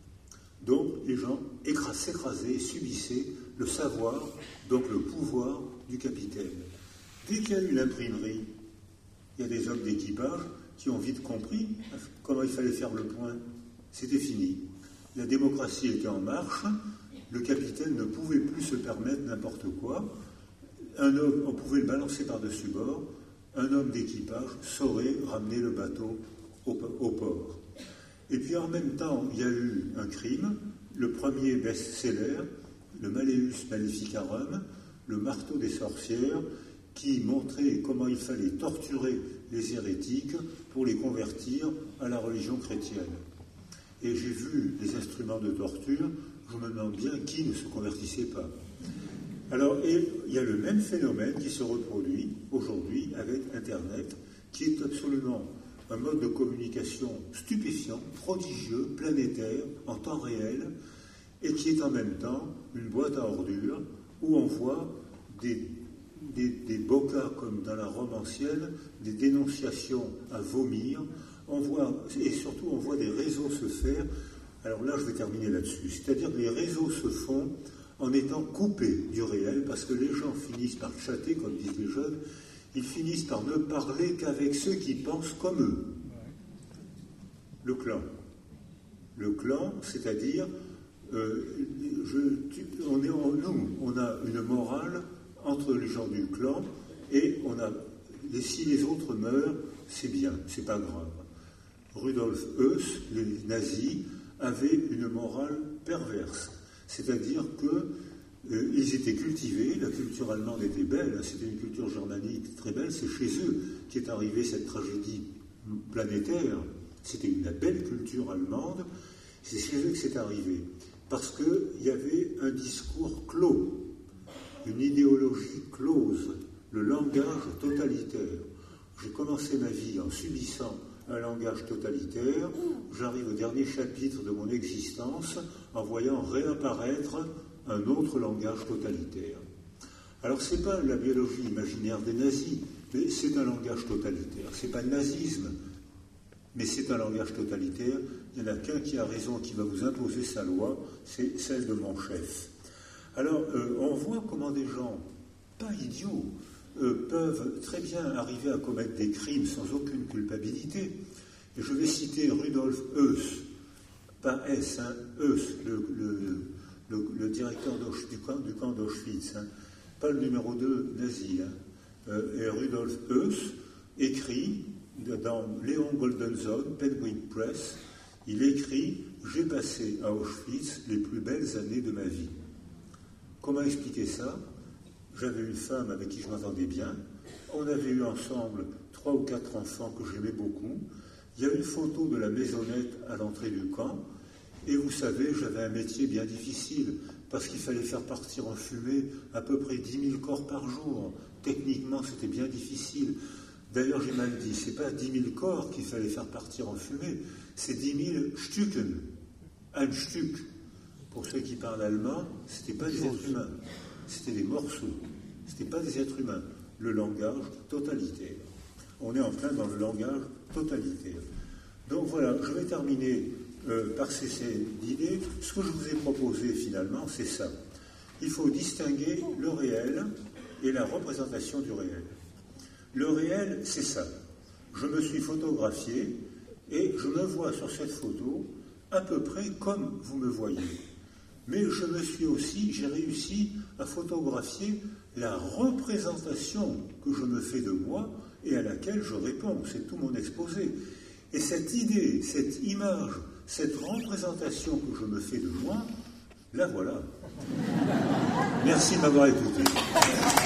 Donc les gens s'écrasaient et subissaient le savoir, donc le pouvoir du capitaine. Dès qu'il y a eu l'imprimerie, il y a des hommes d'équipage qui ont vite compris comment il fallait faire le point. C'était fini. La démocratie était en marche, le capitaine ne pouvait plus se permettre n'importe quoi. Un homme, on pouvait le balancer par-dessus bord, un homme d'équipage saurait ramener le bateau au, au port. Et puis en même temps, il y a eu un crime, le premier best-seller, le Malleus Maleficarum, le marteau des sorcières, qui montrait comment il fallait torturer les hérétiques pour les convertir à la religion chrétienne. et j'ai vu les instruments de torture, je me demande bien qui ne se convertissait pas. Alors, et il y a le même phénomène qui se reproduit aujourd'hui avec Internet, qui est absolument un mode de communication stupéfiant, prodigieux, planétaire, en temps réel, et qui est en même temps une boîte à ordures où on voit des, des, des bocas comme dans la Rome ancienne, des dénonciations à vomir, on voit, et surtout on voit des réseaux se faire. Alors là, je vais terminer là-dessus. C'est-à-dire que les réseaux se font en étant coupés du réel, parce que les gens finissent par chatter, comme disent les jeunes, ils finissent par ne parler qu'avec ceux qui pensent comme eux. Le clan. Le clan, c'est-à-dire, euh, je, tu, on est en nous, on a une morale entre les gens du clan, et on a, et si les autres meurent, c'est bien, c'est pas grave. Rudolf Heuss, les nazis, avaient une morale perverse. C'est-à-dire qu'ils euh, étaient cultivés, la culture allemande était belle, c'était une culture germanique très belle, c'est chez eux qu'est arrivée cette tragédie planétaire, c'était une belle culture allemande, c'est chez eux que c'est arrivé, parce qu'il y avait un discours clos, une idéologie close, le langage totalitaire. J'ai commencé ma vie en subissant un langage totalitaire, j'arrive au dernier chapitre de mon existence en voyant réapparaître un autre langage totalitaire. Alors ce n'est pas la biologie imaginaire des nazis, mais c'est un langage totalitaire. Ce n'est pas le nazisme, mais c'est un langage totalitaire. Il n'y en a qu'un qui a raison, qui va vous imposer sa loi, c'est celle de mon chef. Alors euh, on voit comment des gens, pas idiots, Euh, peuvent très bien arriver à commettre des crimes sans aucune culpabilité. Et je vais citer Rudolf Heuss, pas S, hein, Heuss, le, le, le, le directeur du camp, du camp d'Auschwitz, hein, pas le numéro deux nazi. Hein. Euh, et Rudolf Heuss écrit dans Léon Goldenzone, Penguin Press, il écrit « J'ai passé à Auschwitz les plus belles années de ma vie ». Comment expliquer ça ? J'avais une femme avec qui je m'entendais bien. On avait eu ensemble trois ou quatre enfants que j'aimais beaucoup. Il y a une photo de la maisonnette à l'entrée du camp. Et vous savez, j'avais un métier bien difficile parce qu'il fallait faire partir en fumée à peu près dix mille corps par jour. Techniquement, c'était bien difficile. D'ailleurs, j'ai mal dit, c'est pas dix mille corps qu'il fallait faire partir en fumée, c'est dix mille Stücken. Un Stück. Pour ceux qui parlent allemand, c'était pas des êtres humains. C'était des morceaux, ce n'était pas des êtres humains. Le langage totalitaire. On est en plein dans le langage totalitaire. Donc voilà, je vais terminer euh, par ces, ces idées. Ce que je vous ai proposé finalement, c'est ça. Il faut distinguer le réel et la représentation du réel. Le réel, c'est ça. Je me suis photographié et je me vois sur cette photo à peu près comme vous me voyez. Mais je me suis aussi, j'ai réussi à photographier la représentation que je me fais de moi et à laquelle je réponds. C'est tout mon exposé. Et cette idée, cette image, cette représentation que je me fais de moi, la voilà. Merci de m'avoir écouté.